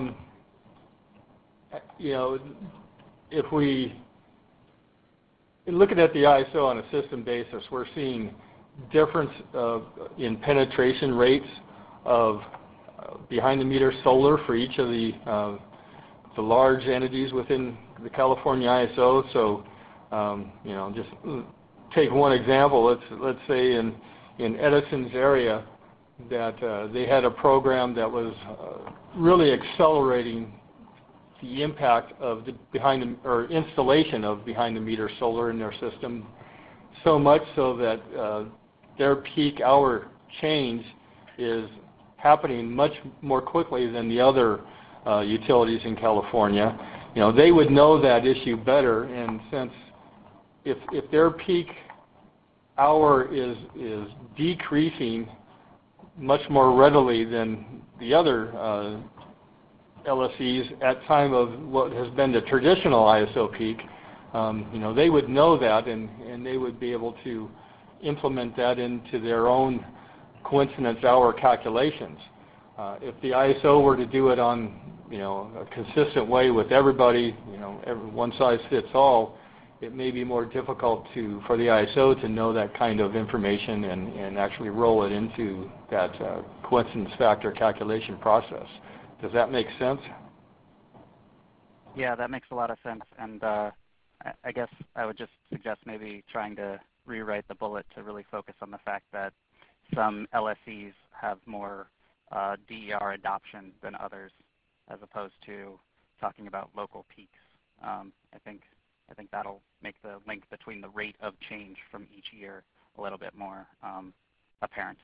If we looking at the ISO on a system basis, we're seeing difference in penetration rates of behind-the-meter solar for each of the large entities within the California ISO. So, just take one example. Let's say in Edison's area that they had a program that was really accelerating the impact of the installation of behind-the-meter solar in their system, so much so that their peak hour change is happening much more quickly than the other utilities in California. They would know that issue better, and since if their peak hour is decreasing much more readily than the other LSEs at time of what has been the traditional ISO peak, they would know that, and they would be able to implement that into their own coincidence hour calculations. If the ISO were to do it on, a consistent way with everybody, one size fits all, it may be more difficult for the ISO to know that kind of information and actually roll it into that coincidence factor calculation process. Does that make sense? Yeah, that makes a lot of sense. And I guess I would just suggest maybe trying to rewrite the bullet to really focus on the fact that some LSEs have more DER adoption than others, as opposed to talking about local peaks. I think that'll make the link between the rate of change from each year a little bit more apparent.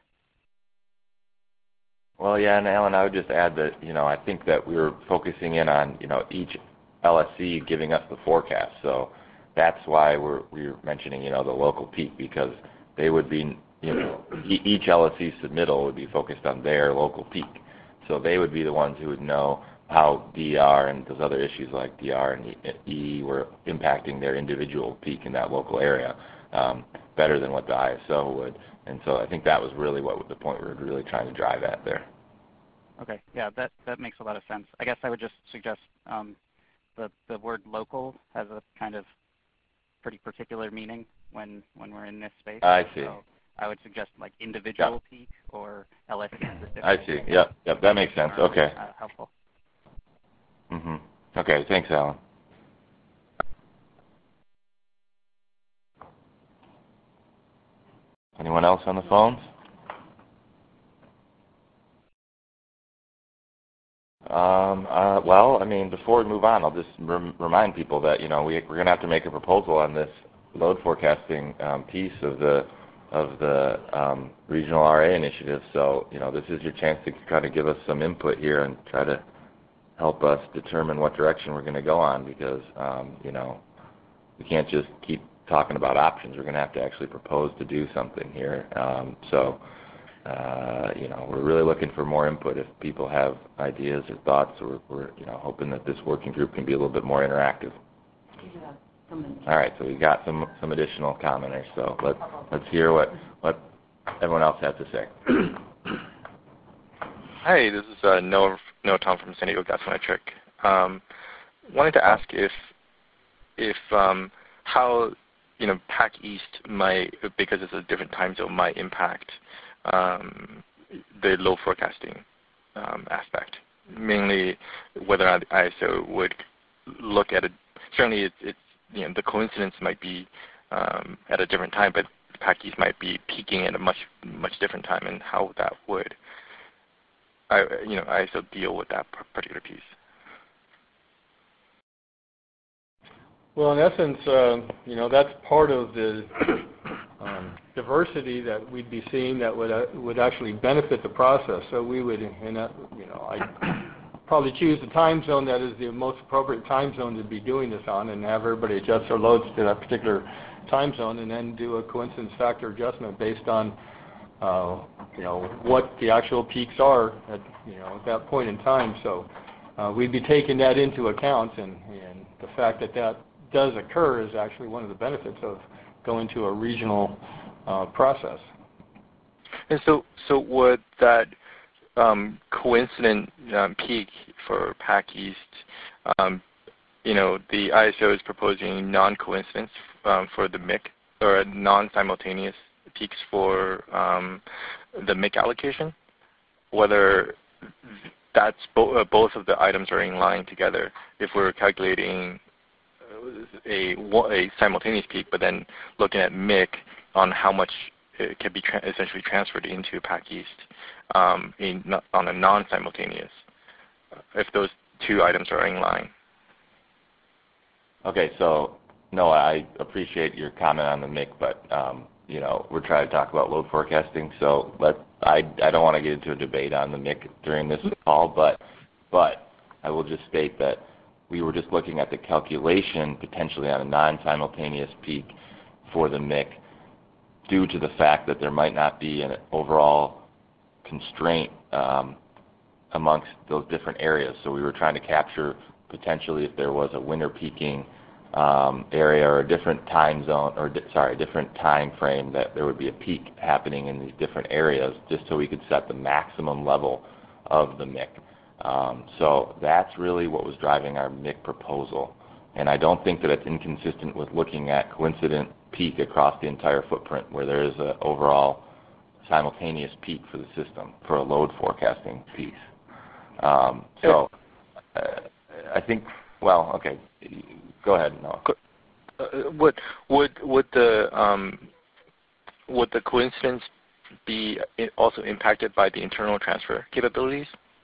Well, yeah, and Alan, I would just add that, I think that we were focusing in on, each LSC giving us the forecast. So that's why we're mentioning, the local peak, because they would be, each LSC submittal would be focused on their local peak. So they would be the ones who would know how DR and those other issues like DR and E were impacting their individual peak in that local area better than what the ISO would. And so I think that was really the point we were really trying to drive at there. Okay, yeah, that makes a lot of sense. I guess I would just suggest the word local has a kind of pretty particular meaning when we're in this space. I see. So I would suggest like individual peak or LSE specific. I see. Yep, that makes sense. Okay. Helpful. Okay, thanks, Alan. Anyone else on the phones? Well, before we move on, I'll just remind people that we're going to have to make a proposal on this load forecasting piece of the regional RA initiative. So this is your chance to kind of give us some input here and try to help us determine what direction we're going to go on, because we can't just keep talking about options. We're going to have to actually propose to do something here. We're really looking for more input. If people have ideas or thoughts, we're hoping that this working group can be a little bit more interactive. All right, so we've got some additional commenters. So let's hear what everyone else has to say. Hi, this is Noah Tom from San Diego Gas and Electric. Wanted to ask if how PAC East might, because it's a different time zone, might impact the load forecasting aspect. Mainly, whether or not the ISO would look at it. Certainly, it's the coincidence might be at a different time, but PAC East might be peaking at a much different time, and how that would ISO deal with that particular piece. Well, in essence, that's part of the diversity that we'd be seeing that would actually benefit the process. So we would, I'd probably choose the time zone that is the most appropriate time zone to be doing this on, and have everybody adjust their loads to that particular time zone, and then do a coincidence factor adjustment based on what the actual peaks are at that point in time. So we'd be taking that into account, and the fact that does occur is actually one of the benefits of going to a regional process. And so would that coincident peak for PAC East, the ISO is proposing non-coincidence for the MIC, or non-simultaneous peaks for the MIC allocation, whether that's both of the items are in line together. If we're calculating a simultaneous peak, but then looking at MIC on how much it can be essentially transferred into PAC East on a non-simultaneous, if those two items are in line. Okay, so Noah, I appreciate your comment on the MIC, but we're trying to talk about load forecasting, so I don't want to get into a debate on the MIC during this call, but I will just state that we were just looking at the calculation potentially on a non-simultaneous peak for the MIC due to the fact that there might not be an overall constraint amongst those different areas. So we were trying to capture potentially if there was a winter peaking area or a different time zone, or a different time frame that there would be a peak happening in these different areas, just so we could set the maximum level of the MIC. So that's really what was driving our MIC proposal. And I don't think that it's inconsistent with looking at coincident peak across the entire footprint, where there is an overall simultaneous peak for the system for a load forecasting piece. So I think, well, okay, go ahead, Noah. Would the coincidence be also impacted by the internal transfer capabilities?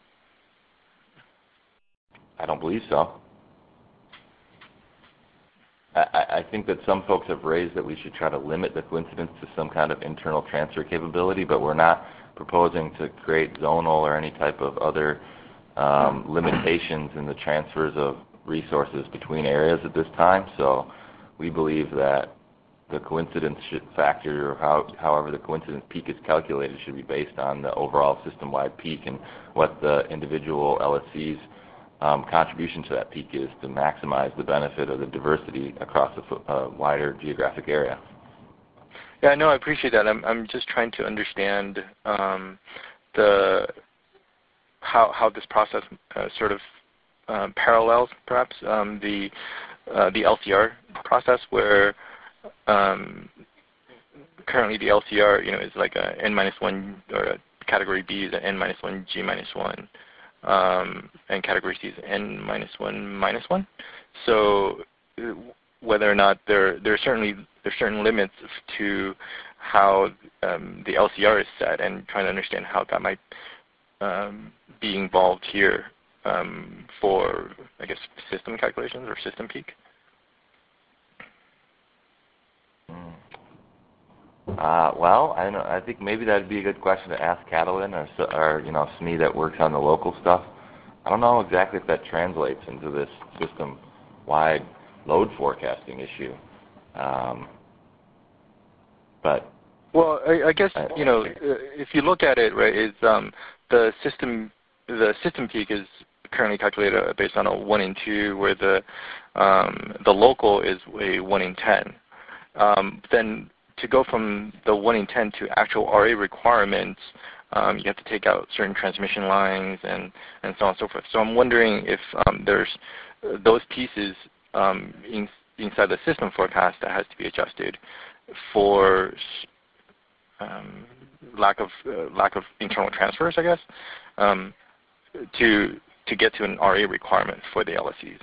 I don't believe so. I think that some folks have raised that we should try to limit the coincidence to some kind of internal transfer capability, but we're not proposing to create zonal or any type of other limitations in the transfers of resources between areas at this time. So we believe that the coincidence factor, or however the coincidence peak is calculated, should be based on the overall system-wide peak and what the individual LSC's contribution to that peak is to maximize the benefit of the diversity across a wider geographic area. Yeah, no, I appreciate that. I'm just trying to understand how this process sort of parallels, perhaps, the LCR process, where currently the LCR, is like a n-1, or a category B is an n-1, G-1. And category C is n-1-1. So whether or not there's certain limits to how the LCR is set, and trying to understand how that might be involved here for, I guess, system calculations or system peak. Well, I think maybe that'd be a good question to ask Catalin or SME that works on the local stuff. I don't know exactly if that translates into this system-wide load forecasting issue. But well, I guess if you look at it, right, is the system peak is currently calculated based on a 1 in 2, where the local is a 1 in 10. Then to go from the 1 in 10 to actual RA requirements, you have to take out certain transmission lines and so on and so forth. So I'm wondering if there's those pieces inside the system forecast that has to be adjusted for lack of internal transfers, I guess, to get to an RA requirement for the LSCs.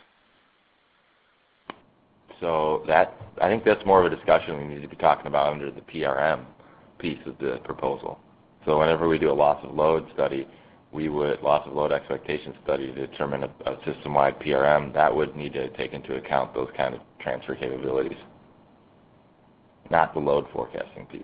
So I think that's more of a discussion we need to be talking about under the PRM piece of the proposal. So whenever we do a loss of load study, loss of load expectation study to determine a system-wide PRM, that would need to take into account those kind of transfer capabilities, not the load forecasting piece.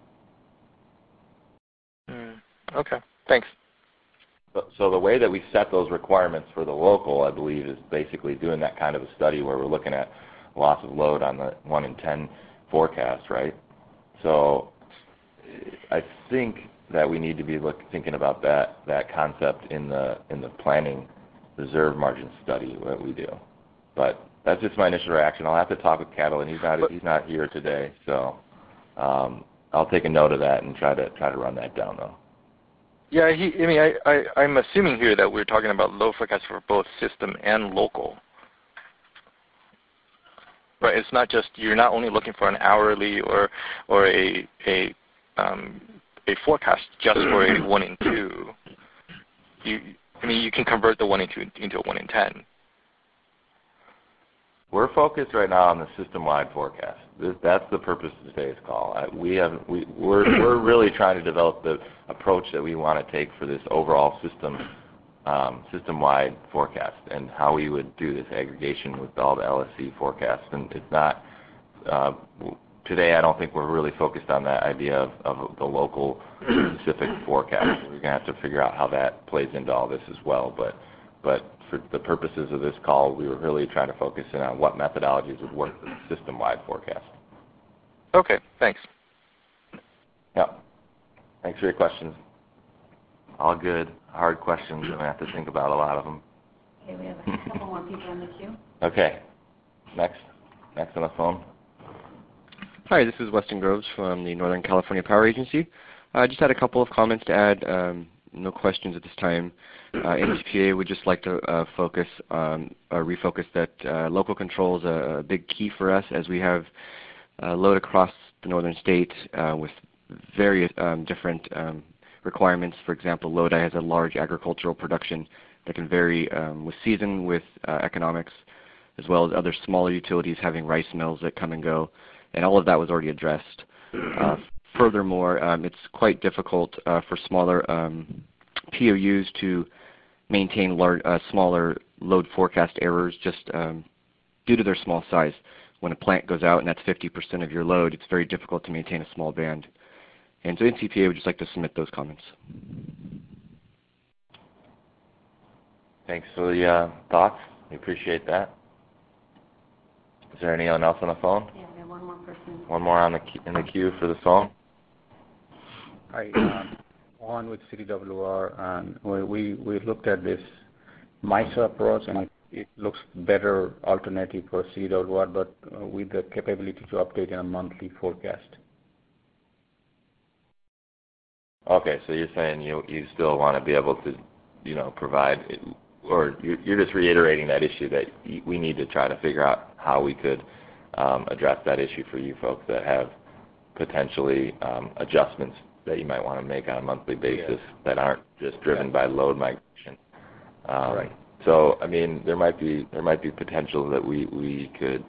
Okay, thanks. So the way that we set those requirements for the local, I believe, is basically doing that kind of a study where we're looking at loss of load on the 1 in 10 forecast, right? So I think that we need to be thinking about that concept in the planning reserve margin study that we do. But that's just my initial reaction. I'll have to talk with Catalin. He's not here today, so I'll take a note of that and try to run that down though. Yeah, I'm assuming here that we're talking about load forecast for both system and local. Right, it's not just, you're not only looking for an hourly or a forecast just for a 1 in 2. You can convert the 1 in 2 into a 1 in 10. We're focused right now on the system-wide forecast. That's the purpose of today's call. We're really trying to develop the approach that we want to take for this overall system-wide forecast, and how we would do this aggregation with all the LSC forecasts. And it's not today. I don't think we're really focused on that idea of the local specific forecast. We're going to have to figure out how that plays into all this as well. But for the purposes of this call, we were really trying to focus in on what methodologies would work for the system-wide forecast. Okay, thanks. Yeah. Thanks for your questions. All good, hard questions. I'm going to have to think about a lot of them. Okay, we have a couple more people in the queue. Okay. Next. Next on the phone. Hi, this is Weston Groves from the Northern California Power Agency. I just had a couple of comments to add. No questions at this time. NCPA would just like to refocus that local control is a big key for us, as we have load across the northern state with various different requirements. For example, Lodi has a large agricultural production that can vary with season, with economics, as well as other smaller utilities having rice mills that come and go, and all of that was already addressed. Furthermore, it's quite difficult for smaller POUs to maintain smaller load forecast errors just due to their small size. When a plant goes out and that's 50% of your load, it's very difficult to maintain a small band. And so NCPA would just like to submit those comments. Thanks for the thoughts. We appreciate that. Is there anyone else on the phone? Yeah, we have one more person. One more on in the queue for the phone. Hi, on with CDWR, and we looked at this MISA approach, and it looks better alternative for CDWR, but with the capability to update in a monthly forecast. Okay, so you're saying you still want to be able to, provide, or you're just reiterating that issue that we need to try to figure out how we could address that issue for you folks that have potentially adjustments that you might want to make on a monthly basis that aren't just driven by load migration. Right. So, I mean, there might be potential that we could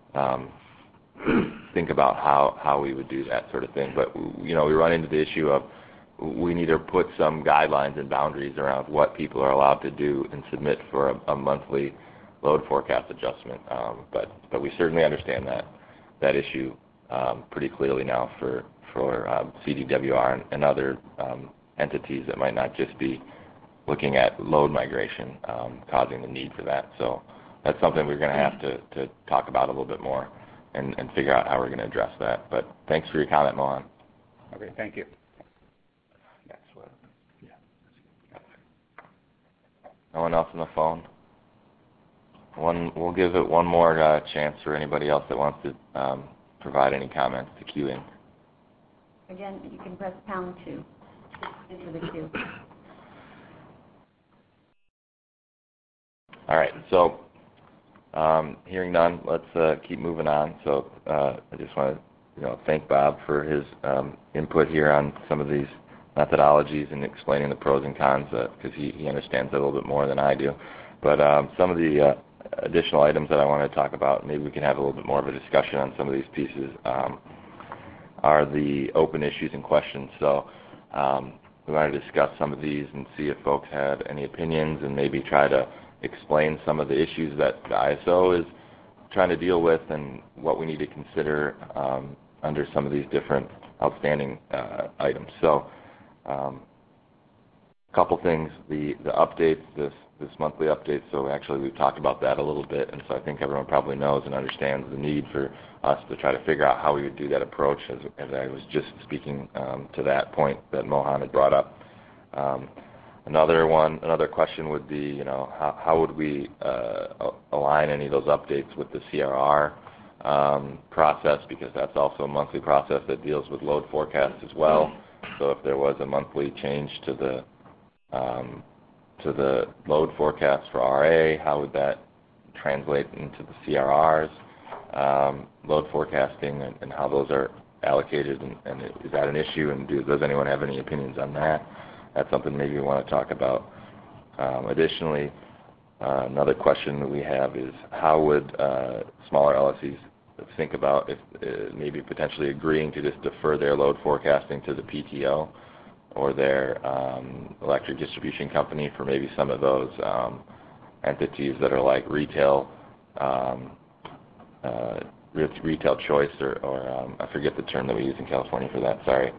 think about how we would do that sort of thing. But we run into the issue of we need to put some guidelines and boundaries around what people are allowed to do and submit for a monthly load forecast adjustment. But we certainly understand that issue pretty clearly now for CDWR and other entities that might not just be looking at load migration causing the need for that. So that's something we're going to have to talk about a little bit more and figure out how we're going to address that. But thanks for your comment, Mohan. Okay, thank you. No one else on the phone? We'll give it one more chance for anybody else that wants to provide any comments to queue in. Again, you can press pound 2 into the queue. All right, so hearing none, let's keep moving on. So I just want to thank Bob for his input here on some of these methodologies and explaining the pros and cons because he understands it a little bit more than I do. But some of the additional items that I want to talk about, maybe we can have a little bit more of a discussion on some of these pieces, are the open issues and questions. So we want to discuss some of these and see if folks have any opinions and maybe try to explain some of the issues that the ISO is trying to deal with and what we need to consider under some of these different outstanding items. So a couple things, the updates, this monthly update, so actually we've talked about that a little bit, and so I think everyone probably knows and understands the need for us to try to figure out how we would do that approach, as I was just speaking to that point that Mohan had brought up. Another question would be, how would we align any of those updates with the CRR process, because that's also a monthly process that deals with load forecasts as well. So if there was a monthly change to the load forecast for RA, how would that translate into the CRRs, load forecasting, and how those are allocated, and is that an issue, and does anyone have any opinions on that? That's something maybe we want to talk about. Additionally, another question that we have is how would smaller LSEs think about if maybe potentially agreeing to just defer their load forecasting to the PTO or their electric distribution company for maybe some of those entities that are like retail choice or I forget the term that we use in California for that, sorry.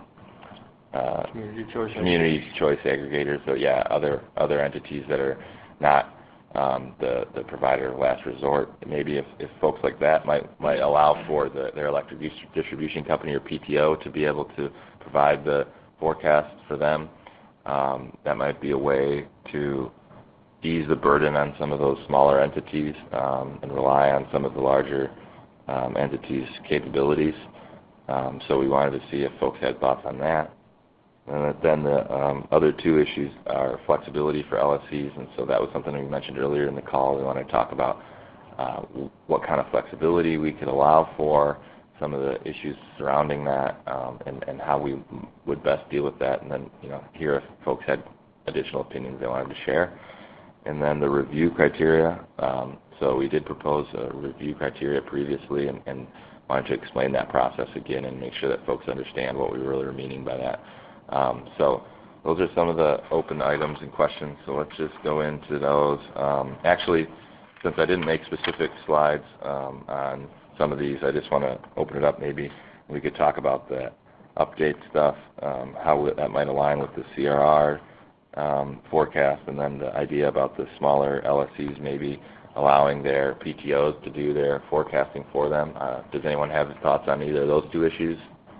Community choice aggregators. So yeah, other entities that are not the provider of last resort. Maybe if folks like that might allow for their electric distribution company or PTO to be able to provide the forecast for them, that might be a way to ease the burden on some of those smaller entities and rely on some of the larger entity's capabilities. So we wanted to see if folks had thoughts on that. And then the other two issues are flexibility for LSCs, and so that was something we mentioned earlier in the call. We wanted to talk about what kind of flexibility we could allow for, some of the issues surrounding that, and how we would best deal with that, and then hear if folks had additional opinions they wanted to share. And then the review criteria. So we did propose a review criteria previously, and wanted to explain that process again and make sure that folks understand what we really were meaning by that. So those are some of the open items and questions, so let's just go into those. Actually, since I didn't make specific slides on some of these, I just want to open it up. Maybe we could talk about the update stuff, how that might align with the CRR forecast, and then the idea about the smaller LSCs maybe allowing their PTOs to do their forecasting for them. Does anyone have thoughts on either of those two issues?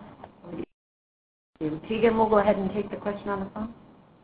Tegan will go ahead and take the question on the phone.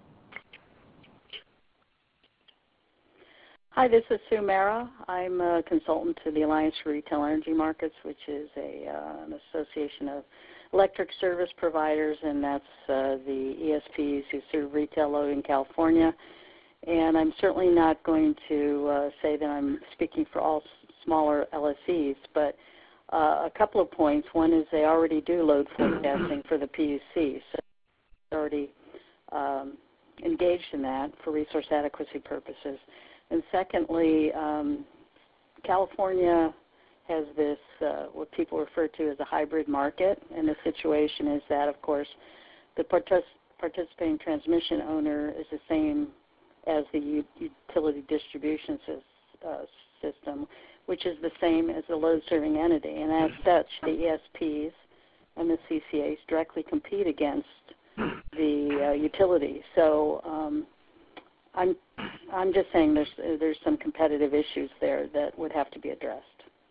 Hi, this is Sue Mara. I'm a consultant to the Alliance for Retail Energy Markets, which is an association of electric service providers, and that's the ESPs who serve retail load in California. And I'm certainly not going to say that I'm speaking for all smaller LSCs, but a couple of points. One is they already do load forecasting for the PUC, so they're already engaged in that for resource adequacy purposes. And secondly, California has this, what people refer to as a hybrid market, and the situation is that, of course, the participating transmission owner is the same as the utility distribution system, which is the same as the load-serving entity. And as such, the ESPs and the CCAs directly compete against the utility. So I'm just saying there's some competitive issues there that would have to be addressed.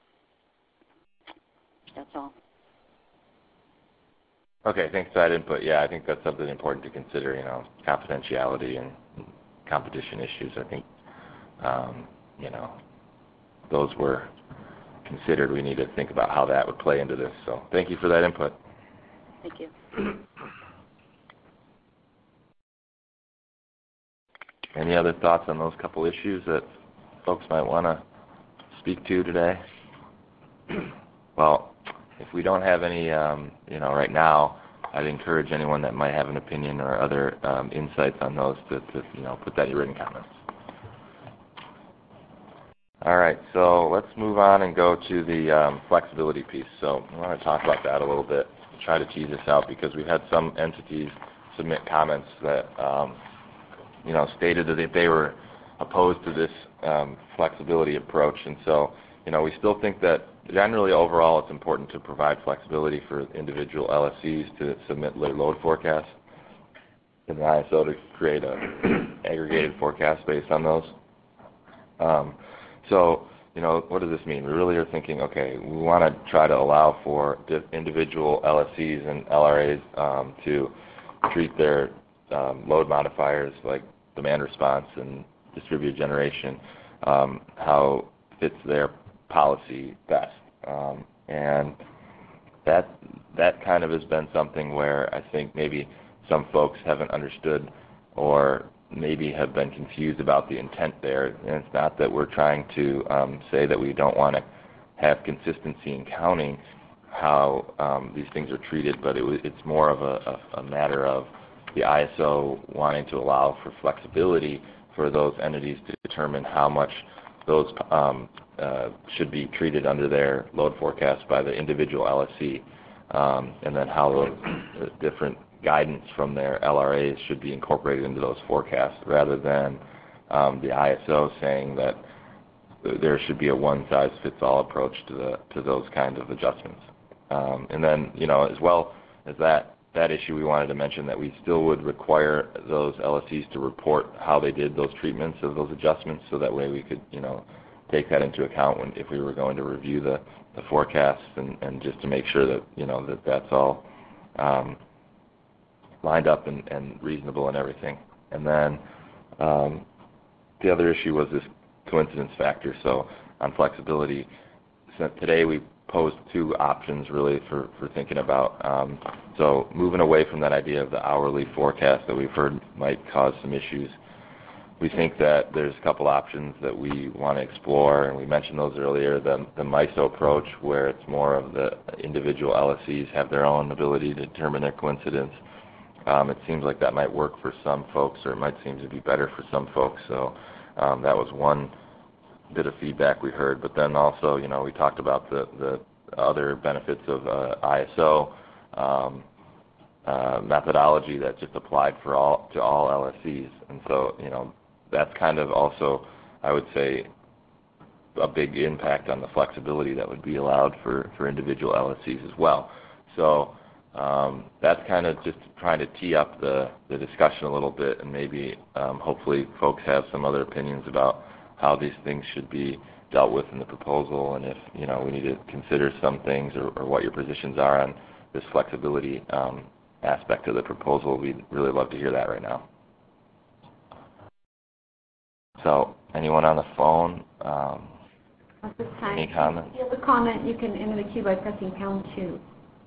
That's all. Okay, thanks for that input. Yeah, I think that's something important to consider, confidentiality and competition issues. I think, those were considered. We need to think about how that would play into this. So thank you for that input. Thank you. Any other thoughts on those couple issues that folks might want to speak to today? Well, if we don't have any, right now, I'd encourage anyone that might have an opinion or other insights on those to put that in your written comments. All right, so let's move on and go to the flexibility piece. So I want to talk about that a little bit, try to tease this out, because we've had some entities submit comments that, stated that they were opposed to this flexibility approach. And so, we still think that generally overall it's important to provide flexibility for individual LSCs to submit their load forecasts in the ISO to create an aggregated forecast based on those. So, what does this mean? We really are thinking, okay, we want to try to allow for individual LSCs and LRAs to treat their load modifiers like demand response and distributed generation, how fits their policy best. And that kind of has been something where I think maybe some folks haven't understood or maybe have been confused about the intent there. And it's not that we're trying to say that we don't want to have consistency in counting how these things are treated, but it's more of a matter of the ISO wanting to allow for flexibility for those entities to determine how much those should be treated under their load forecast by the individual LSC, and then how those different guidance from their LRAs should be incorporated into those forecasts, rather than the ISO saying that there should be a one-size-fits-all approach to those kinds of adjustments. And then, as well as that issue, we wanted to mention that we still would require those LSCs to report how they did those treatments of those adjustments, so that way we could, take that into account if we were going to review the forecasts, and just to make sure that, that's all lined up and reasonable and everything. And then the other issue was this coincidence factor. So on flexibility, today we posed two options really for thinking about. So moving away from that idea of the hourly forecast that we've heard might cause some issues, we think that there's a couple options that we want to explore, and we mentioned those earlier. The MISO approach, where it's more of the individual LSCs have their own ability to determine their coincidence. It seems like that might work for some folks, or it might seem to be better for some folks. So that was one bit of feedback we heard. But then also, we talked about the other benefits of ISO methodology that just applied to all LSCs. And so, that's kind of also, I would say, a big impact on the flexibility that would be allowed for individual LSCs as well. So that's kind of just trying to tee up the discussion a little bit, and maybe hopefully folks have some other opinions about how these things should be dealt with in the proposal, and if we need to consider some things, or what your positions are on this flexibility aspect of the proposal. We'd really love to hear that right now. So, anyone on the phone? At this time, any comments? If you have a comment, you can enter the queue by pressing #2.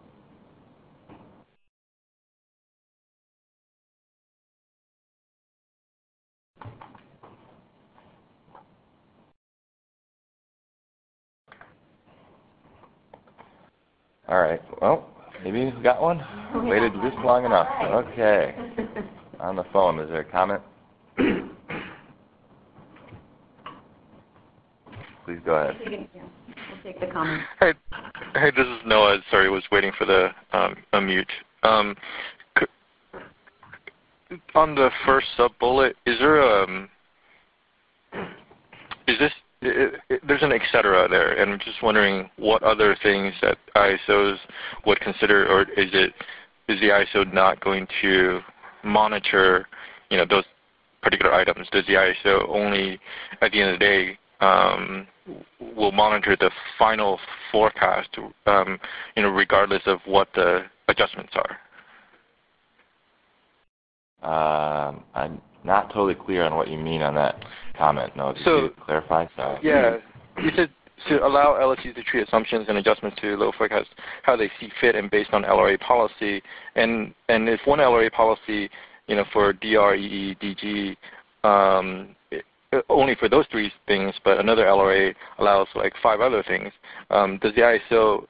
All right. Well, maybe we got one. Waited just long enough. Okay. On the phone, is there a comment? Please go ahead. We'll take the comment. Hey, this is Noah. Sorry, I was waiting for the unmute. On the first sub-bullet, there's an et cetera there, and I'm just wondering what other things that ISOs would consider, or is the ISO not going to monitor, those particular items? Does the ISO only, at the end of the day, will monitor the final forecast, regardless of what the adjustments are? I'm not totally clear on what you mean on that comment. No, could you clarify? Sorry. Yeah, you said to allow LSCs to treat assumptions and adjustments to load forecast how they see fit and based on LRA policy. And if one LRA policy, for DREE, DG, only for those three things, but another LRA allows like 5 other things, does the ISO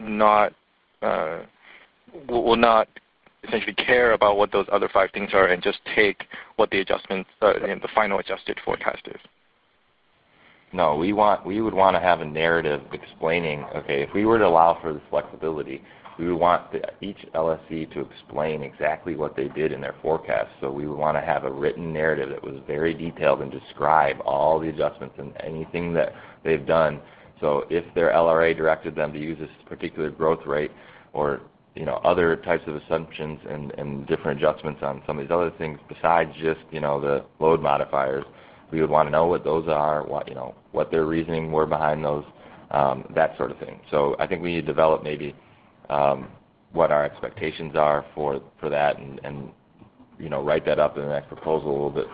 will not essentially care about what those other 5 things are and just take what the adjustments, the final adjusted forecast is? No, we would want to have a narrative explaining, okay, if we were to allow for this flexibility, we would want each LSC to explain exactly what they did in their forecast. So we would want to have a written narrative that was very detailed and describe all the adjustments and anything that they've done. So if their LRA directed them to use this particular growth rate, or other types of assumptions and different adjustments on some of these other things besides just the load modifiers, we would want to know what those are, what their reasoning were behind those, that sort of thing. So I think we need to develop maybe what our expectations are for that, and write that up in the next proposal a little bit,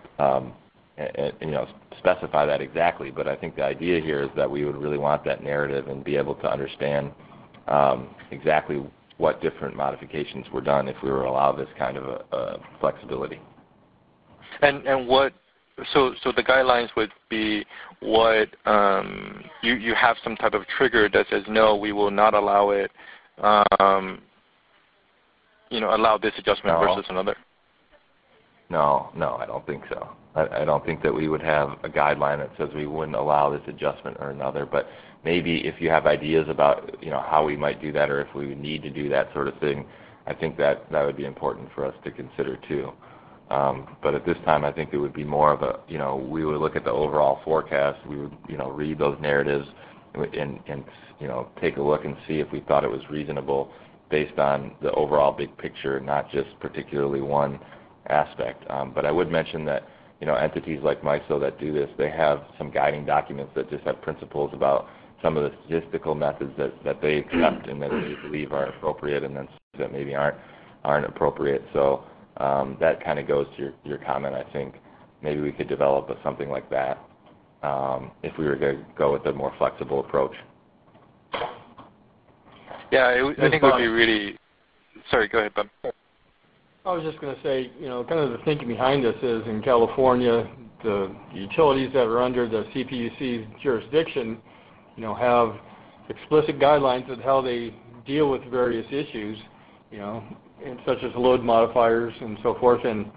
and specify that exactly. But I think the idea here is that we would really want that narrative and be able to understand exactly what different modifications were done if we were allowed this kind of flexibility. And what? So the guidelines would be what you have some type of trigger that says no, we will not allow it. Allow this adjustment versus another. No, I don't think so. I don't think that we would have a guideline that says we wouldn't allow this adjustment or another. But maybe if you have ideas about how we might do that, or if we would need to do that sort of thing, I think that would be important for us to consider too. But at this time, I think it would be more of a we would look at the overall forecast. We would read those narratives and take a look and see if we thought it was reasonable based on the overall big picture, not just particularly one aspect. But I would mention that entities like MISO that do this, they have some guiding documents that just have principles about some of the statistical methods that they accept and that they believe are appropriate, and then that maybe aren't appropriate. So that kind of goes to your comment. I think maybe we could develop something like that if we were going to go with a more flexible approach. Yeah, I think it would be really. Sorry, go ahead, Bob. I was just going to say, kind of the thinking behind this is in California, the utilities that are under the CPUC's jurisdiction, have explicit guidelines of how they deal with various issues, and such as load modifiers and so forth. And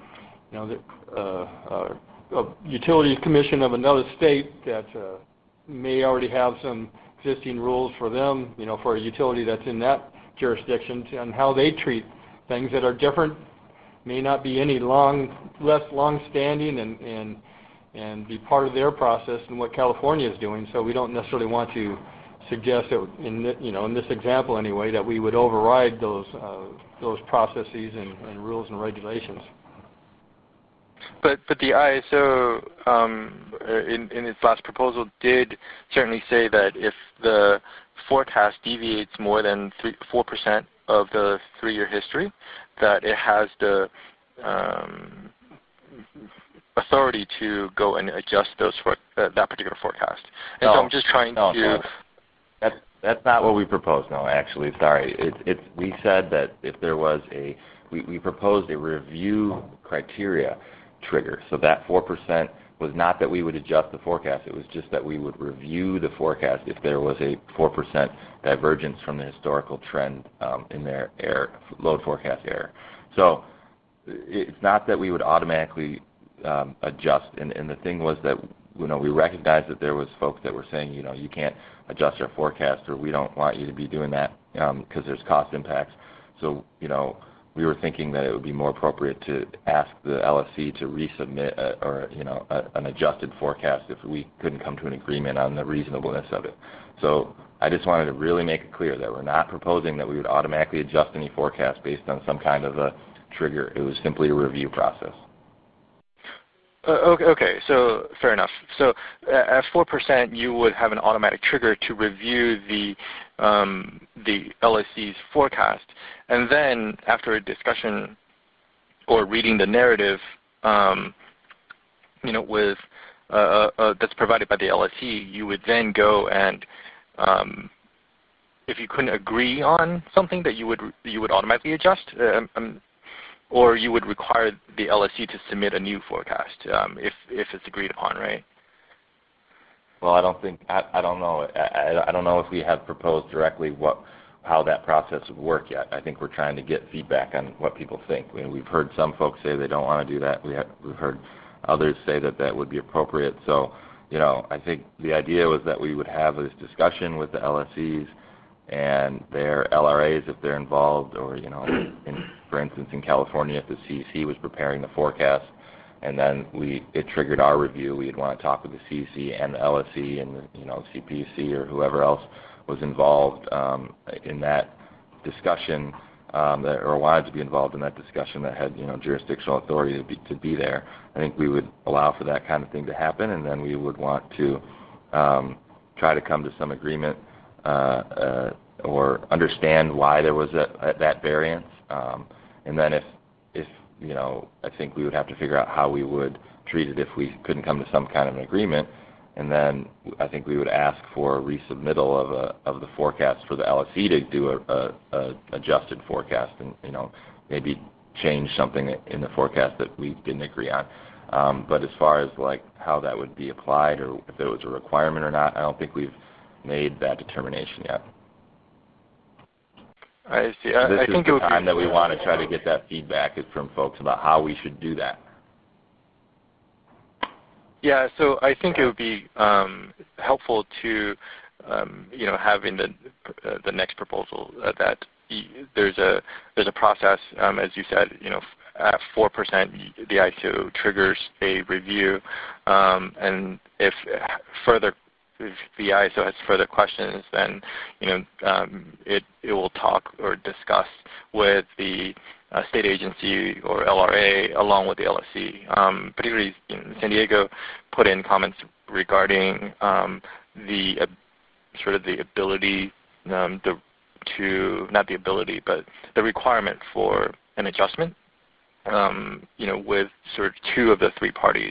a utility commission of another state that may already have some existing rules for them, for a utility that's in that jurisdiction, and how they treat things that are different, may not be any less long-standing, and be part of their process than what California is doing. So we don't necessarily want to suggest that, in this example anyway, that we would override those processes and rules and regulations. But the ISO in its last proposal did certainly say that if the forecast deviates more than 4% of the 3-year history, that it has the authority to go and adjust that particular forecast. And so I'm just trying to. That's not what we proposed. No, actually, sorry. We said that if there was we proposed a review criteria trigger. So that 4% was not that we would adjust the forecast. It was just that we would review the forecast if there was a 4% divergence from the historical trend in their load forecast error. So it's not that we would automatically adjust. And the thing was that we recognized that there was folks that were saying, you can't adjust our forecast, or we don't want you to be doing that because there's cost impacts. So we were thinking that it would be more appropriate to ask the LSC to resubmit an adjusted forecast if we couldn't come to an agreement on the reasonableness of it. So I just wanted to really make it clear that we're not proposing that we would automatically adjust any forecast based on some kind of a trigger. It was simply a review process. Okay, so fair enough. So at 4%, you would have an automatic trigger to review the LSC's forecast, and then after a discussion or reading the narrative, with that's provided by the LSC, you would then go and if you couldn't agree on something, that you would automatically adjust. Or you would require the LSC to submit a new forecast if it's agreed upon, right? Well, I don't know. I don't know if we have proposed directly how that process would work yet. I think we're trying to get feedback on what people think. We've heard some folks say they don't want to do that. We've heard others say that would be appropriate. So, I think the idea was that we would have this discussion with the LSCs and their LRAs if they're involved, or for instance, in California, if the CEC was preparing the forecast, and then it triggered our review, we'd want to talk with the CEC and the LSC and the CPUC or whoever else was involved in that discussion, or wanted to be involved in that discussion, that had jurisdictional authority to be there. I think we would allow for that kind of thing to happen, and then we would want to try to come to some agreement or understand why there was that variance. And then if I think we would have to figure out how we would treat it if we couldn't come to some kind of an agreement. And then I think we would ask for a resubmittal of the forecast for the LSC to do a adjusted forecast, and maybe change something in the forecast that we didn't agree on. But as far as how that would be applied, or if there was a requirement or not, I don't think we've made that determination yet. I see. I think it would be the time that we want to try to get that feedback from folks about how we should do that. Yeah, so I think it would be helpful to, have in the next proposal that there's a process, as you said, at 4%, the ISO triggers a review, and if the ISO has further questions, then it will talk or discuss with the state agency or LRA along with the LSC. Particularly, San Diego put in comments regarding the ability not the ability, but the requirement for an adjustment. With sort of 2 of the 3 parties.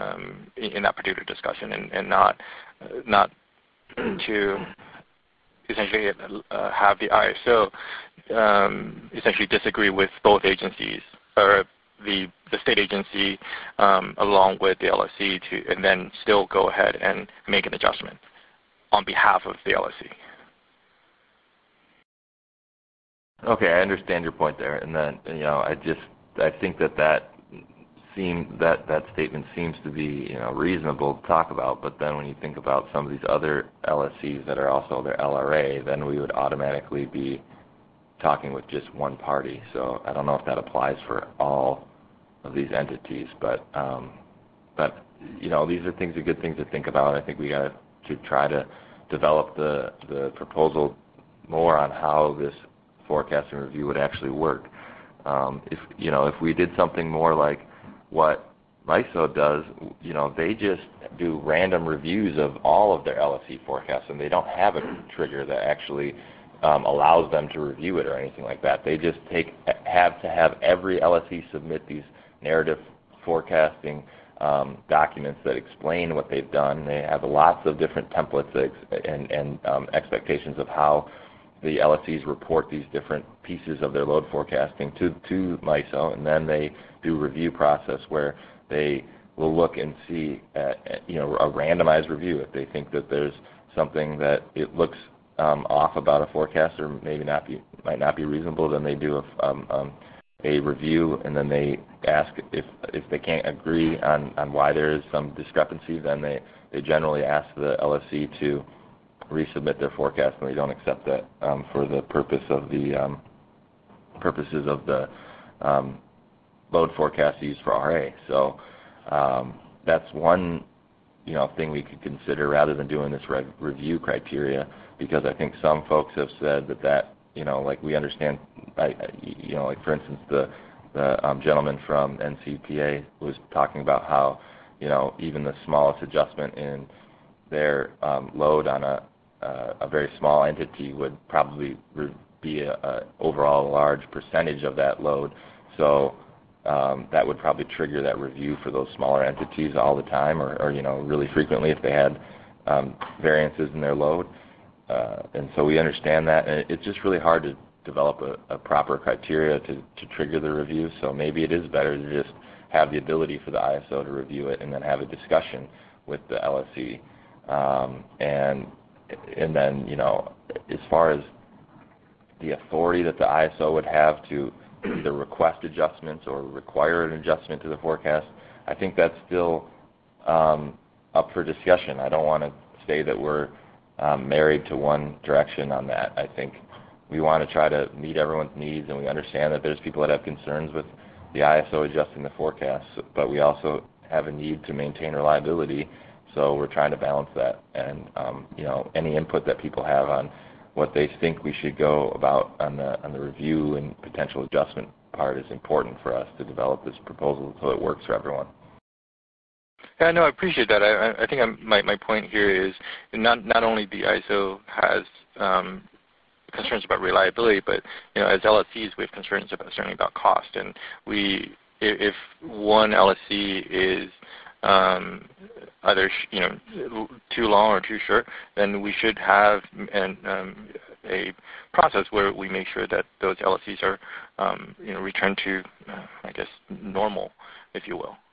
In that particular discussion, and not to essentially have the ISO essentially disagree with both agencies, or the state agency along with the LSC, and then still go ahead and make an adjustment on behalf of the LSC. Okay, I understand your point there, and then I think that statement seems to be reasonable to talk about. But then when you think about some of these other LSCs that are also their LRA, then we would automatically be talking with just one party. So I don't know if that applies for all of these entities, but these are good things to think about. I think we got to try to develop the proposal more on how this forecasting review would actually work. If we did something more like what MISO does, they just do random reviews of all of their LSC forecasts, and they don't have a trigger that actually allows them to review it or anything like that. They just have to have every LSC submit these narrative forecasting documents that explain what they've done. They have lots of different templates and expectations of how the LSCs report these different pieces of their load forecasting to MISO, and then they do a review process where they will look and see a randomized review. If they think that there's something that it looks off about a forecast or might not be reasonable, then they do a review, and then they ask if they can't agree on why there is some discrepancy, then they generally ask the LSC to resubmit their forecast, and they don't accept that for the purposes of the load forecast used for RA. So that's one thing we could consider rather than doing this review criteria, because I think some folks have said that like we understand, like for instance the gentleman from NCPA was talking about how even the smallest adjustment in their load on a very small entity would probably be a overall large percentage of that load. So that would probably trigger that review for those smaller entities all the time, or really frequently if they had variances in their load. And so we understand that, and it's just really hard to develop a proper criteria to trigger the review. So maybe it is better to just have the ability for the ISO to review it and then have a discussion with the LSC. And then, as far as the authority that the ISO would have to either request adjustments or require an adjustment to the forecast, I think that's still up for discussion. I don't want to say that we're married to one direction on that. I think we want to try to meet everyone's needs, and we understand that there's people that have concerns with the ISO adjusting the forecast, but we also have a need to maintain reliability. So we're trying to balance that, and any input that people have on what they think we should go about on the review and potential adjustment part is important for us to develop this proposal so it works for everyone. Yeah, no, I appreciate that. I think my point here is not only the ISO has concerns about reliability, but as LSCs we have concerns certainly about cost, and if one LSC is either too long or too short, then we should have a process where we make sure that those LSCs are returned to I guess normal, if you will.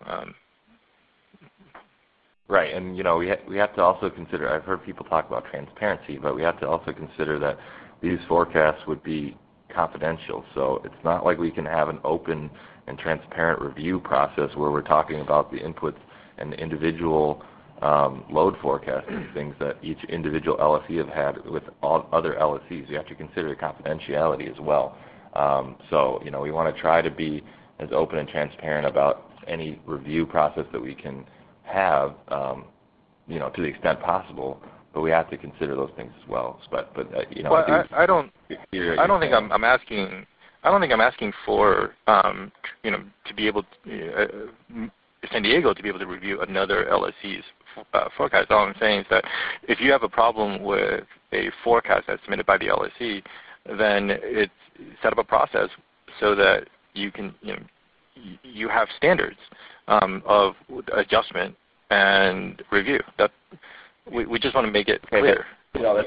Right, and we have to also consider, I've heard people talk about transparency, but we have to also consider that these forecasts would be confidential. So it's not like we can have an open and transparent review process where we're talking about the inputs and the individual load forecasting things that each individual LSC have had with all other LSCs. You have to consider confidentiality as well. So we want to try to be as open and transparent about any review process that we can have, to the extent possible. But we have to consider those things as well. But I don't think I'm asking for to be able to, San Diego to be able to review another LSC's forecast. All I'm saying is that if you have a problem with a forecast that's submitted by the LSC, then it's set up a process so that you can you have standards of adjustment and review. That we just want to make it clear. That's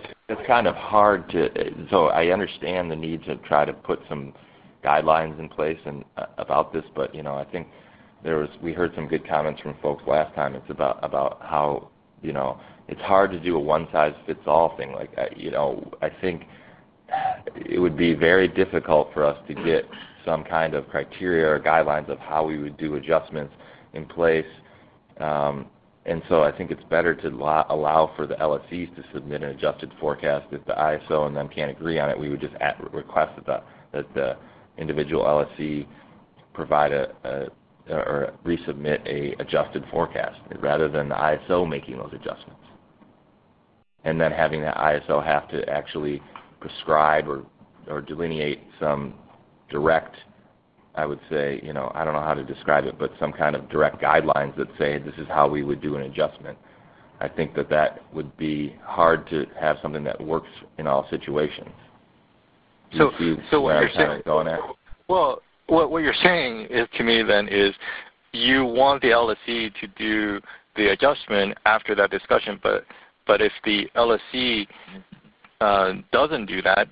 kind of hard to, so I understand the need to try to put some guidelines in place and about this, but I think we heard some good comments from folks last time. It's about how it's hard to do a one-size-fits-all thing. Like I think it would be very difficult for us to get some kind of criteria or guidelines of how we would do adjustments in place. And so I think it's better to allow for the LSEs to submit an adjusted forecast. If the ISO and them can't agree on it, we would just request that the individual LSE provide or resubmit a adjusted forecast rather than the ISO making those adjustments. And then having the ISO have to actually prescribe or delineate some direct, I would say, I don't know how to describe it, but some kind of direct guidelines that say this is how we would do an adjustment. I think that would be hard to have something that works in all situations. So what you're saying, going at? Well, what you're saying is to me then is you want the LSE to do the adjustment after that discussion, but if the LSE doesn't do that,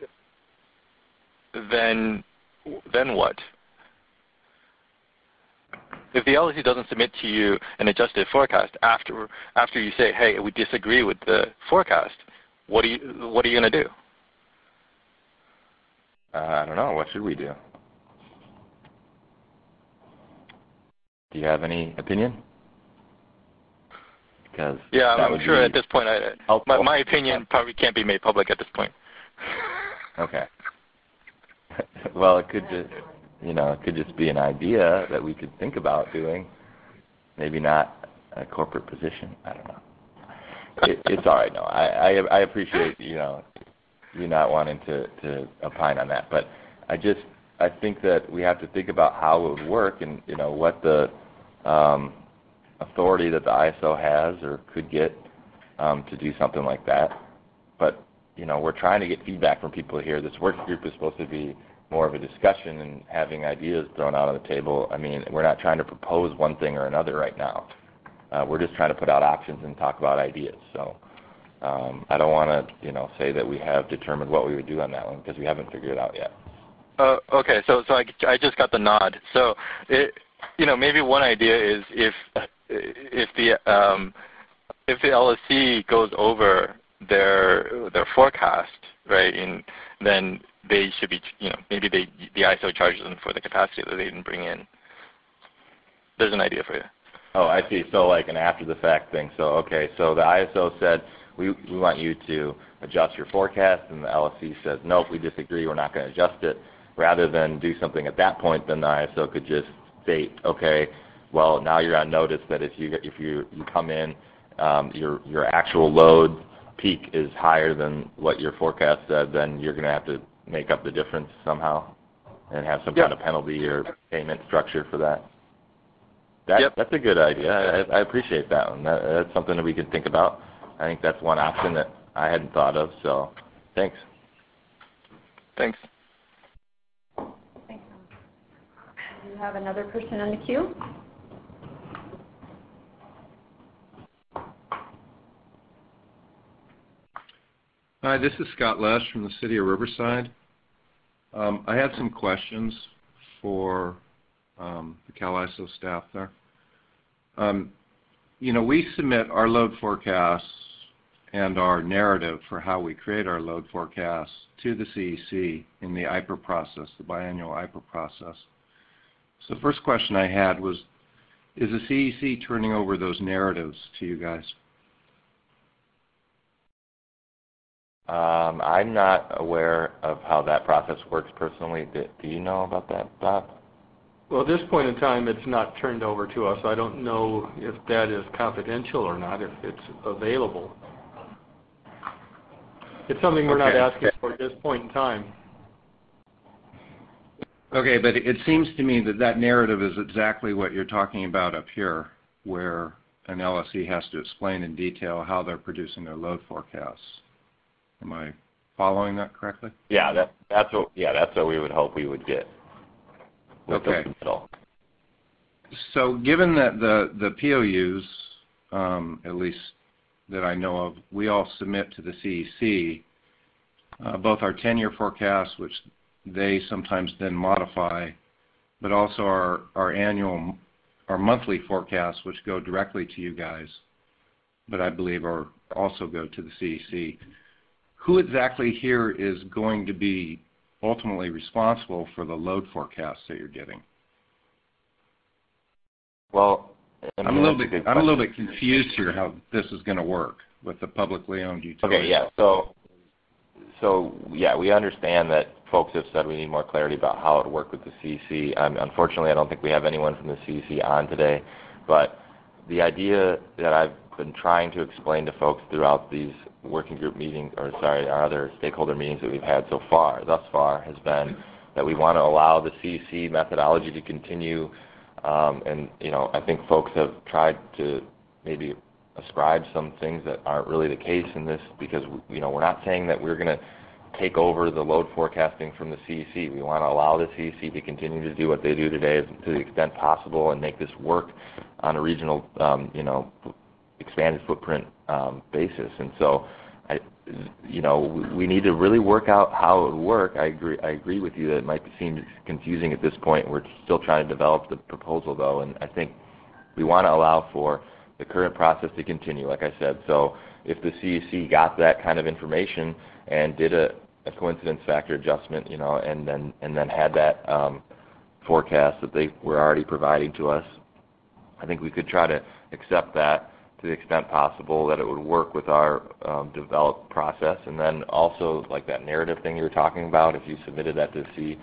then what? If the LSE doesn't submit to you an adjusted forecast after you say, hey, we disagree with the forecast, what are you going to do? I don't know. What should we do? Do you have any opinion? Because I'm sure at this point, my opinion probably can't be made public at this point. Okay. Well, it could just, it could just be an idea that we could think about doing. Maybe not a corporate position. I don't know. It's all right. No, I appreciate you not wanting to opine on that, but I think that we have to think about how it would work and what the authority that the ISO has or could get to do something like that. But we're trying to get feedback from people here. This work group is supposed to be more of a discussion and having ideas thrown out on the table. I mean, we're not trying to propose one thing or another right now. We're just trying to put out options and talk about ideas. So I don't want to, say that we have determined what we would do on that one because we haven't figured it out yet. Okay, so I just got the nod. So maybe one idea is if the LSE goes over their forecast, right, and then they should be, maybe the ISO charges them for the capacity that they didn't bring in. There's an idea for you. Oh, I see. So like an after-the-fact thing. So, okay, so the ISO said, we want you to adjust your forecast, and the LSE says, nope, we disagree, we're not going to adjust it. Rather than do something at that point, then the ISO could just state, okay, well, now you're on notice that if you come in, your actual load peak is higher than what your forecast said, then you're going to have to make up the difference somehow and have some kind of penalty or payment structure for that. That's a good idea. I appreciate that one. That's something that we could think about. I think that's one option that I hadn't thought of, so thanks. Thanks. Thanks. Do you have another person in the queue? Hi, this is Scott Lesh from the City of Riverside. I had some questions for the CAISO staff there. We submit our load forecasts and our narrative for how we create our load forecasts to the CEC in the IPER process, the biannual IPER process. So the first question I had was, is the CEC turning over those narratives to you guys? I'm not aware of how that process works personally. Do you know about that, Bob? Well, at this point in time, it's not turned over to us. I don't know if that is confidential or not, if it's available. It's something we're not asking for at this point in time. Okay, but it seems to me that narrative is exactly what you're talking about up here, where an LSE has to explain in detail how they're producing their load forecasts. Am I following that correctly? Yeah, that's what we would hope we would get. Okay. So given that the POUs, at least that I know of, we all submit to the CEC, both our 10-year forecasts, which they sometimes then modify, but also our monthly forecasts, which go directly to you guys, but I believe also go to the CEC. Who exactly here is going to be ultimately responsible for the load forecasts that you're getting? Well, I'm a little bit confused here how this is going to work with the publicly owned utilities. Okay, yeah. So yeah, we understand that folks have said we need more clarity about how it worked with the CEC. Unfortunately, I don't think we have anyone from the CEC on today, but the idea that I've been trying to explain to folks throughout these working group meetings, our other stakeholder meetings that we've had thus far, has been that we want to allow the CEC methodology to continue. And I think folks have tried to maybe ascribe some things that aren't really the case in this, because we're not saying that we're going to take over the load forecasting from the CEC. We want to allow the CEC to continue to do what they do today to the extent possible and make this work on a regional, expanded footprint basis. And so, we need to really work out how it would work. I agree with you that it might seem confusing at this point. We're still trying to develop the proposal, though, and I think we want to allow for the current process to continue, like I said. So if the CEC got that kind of information and did a coincidence factor adjustment, and then had that forecast that they were already providing to us, I think we could try to accept that to the extent possible, that it would work with our developed process. And then also, like that narrative thing you were talking about, if you submitted that to the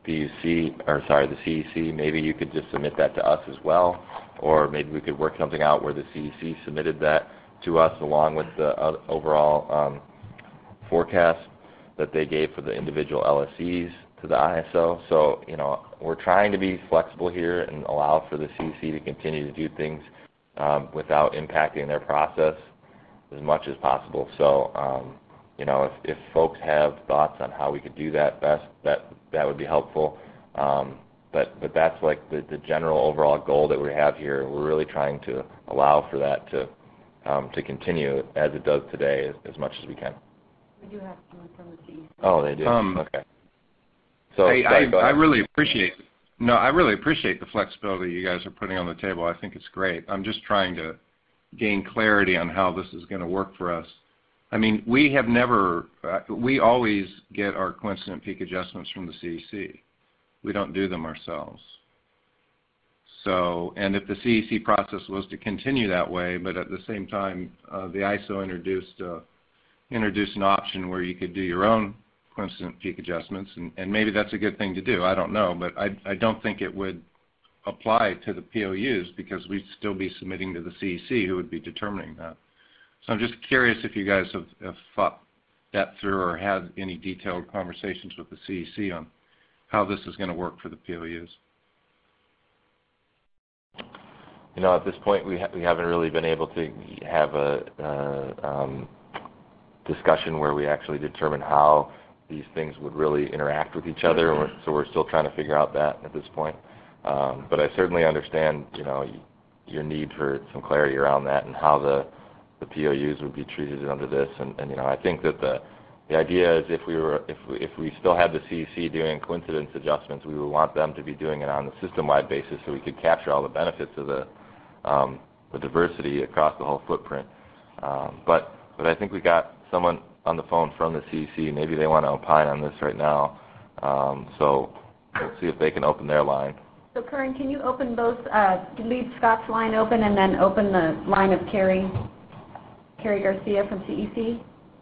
CEC, maybe you could just submit that to us as well, or maybe we could work something out where the CEC submitted that to us along with the overall forecast that they gave for the individual LSEs to the ISO. So, we're trying to be flexible here and allow for the CEC to continue to do things without impacting their process as much as possible. So, if folks have thoughts on how we could do that best, that would be helpful. But that's like the general overall goal that we have here. We're really trying to allow for that to continue as it does today as much as we can. We do have someone from the CEC. Oh, they do? Okay. So I really appreciate the flexibility you guys are putting on the table. I think it's great. I'm just trying to gain clarity on how this is going to work for us. I mean, we always get our coincident peak adjustments from the CEC. We don't do them ourselves. So, and if the CEC process was to continue that way, but at the same time, the ISO introduced an option where you could do your own coincident peak adjustments, and maybe that's a good thing to do. I don't know, but I don't think it would apply to the POUs, because we'd still be submitting to the CEC, who would be determining that. So I'm just curious if you guys have thought that through or had any detailed conversations with the CEC on how this is going to work for the POUs. At this point, we haven't really been able to have a discussion where we actually determine how these things would really interact with each other. So we're still trying to figure out that at this point. But I certainly understand, your need for some clarity around that and how the POUs would be treated under this. And I think that the idea is if we still had the CEC doing coincidence adjustments, we would want them to be doing it on the system-wide basis so we could capture all the benefits of the diversity across the whole footprint. But I think we got someone on the phone from the CEC. Maybe they want to opine on this right now. So we'll see if they can open their line. So, Curran, can you open both, leave Scott's line open and then open the line of Carrie Garcia from CEC?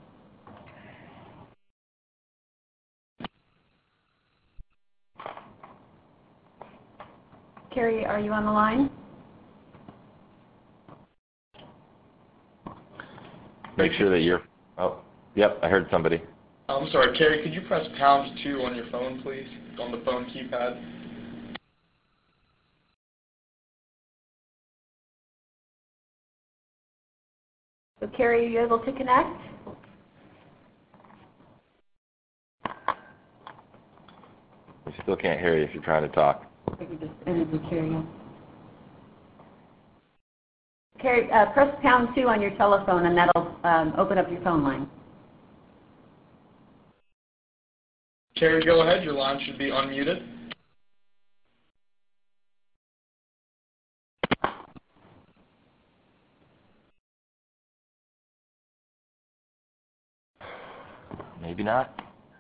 Carrie, are you on the line? Make sure that you're... Oh, yep, I heard somebody. I'm sorry, Carrie, could you press #2 on your phone, please, on the phone keypad? So, Carrie, are you able to connect? We still can't hear you if you're trying to talk. I can just interview Carrie. Carrie, press #2 on your telephone, and that'll open up your phone line. Carrie, go ahead. Your line should be unmuted. Maybe not.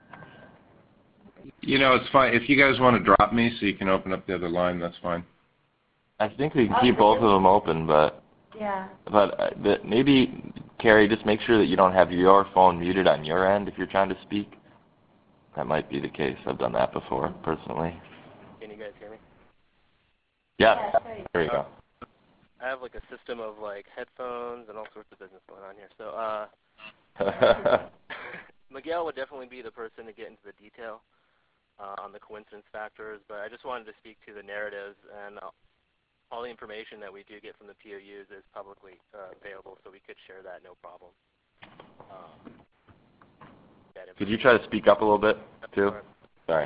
You know, it's fine. If you guys want to drop me so you can open up the other line, that's fine. I think we can keep both of them open, but maybe, Carrie, just make sure that you don't have your phone muted on your end if you're trying to speak. That might be the case. I've done that before, personally. Can you guys hear me? Yeah. There you go. I have like a system of like headphones and all sorts of business going on here. So Miguel would definitely be the person to get into the detail on the coincidence factors, but I just wanted to speak to the narratives, and all the information that we do get from the POUs is publicly available, so we could share that, no problem. Could you try to speak up a little bit, too? Sorry.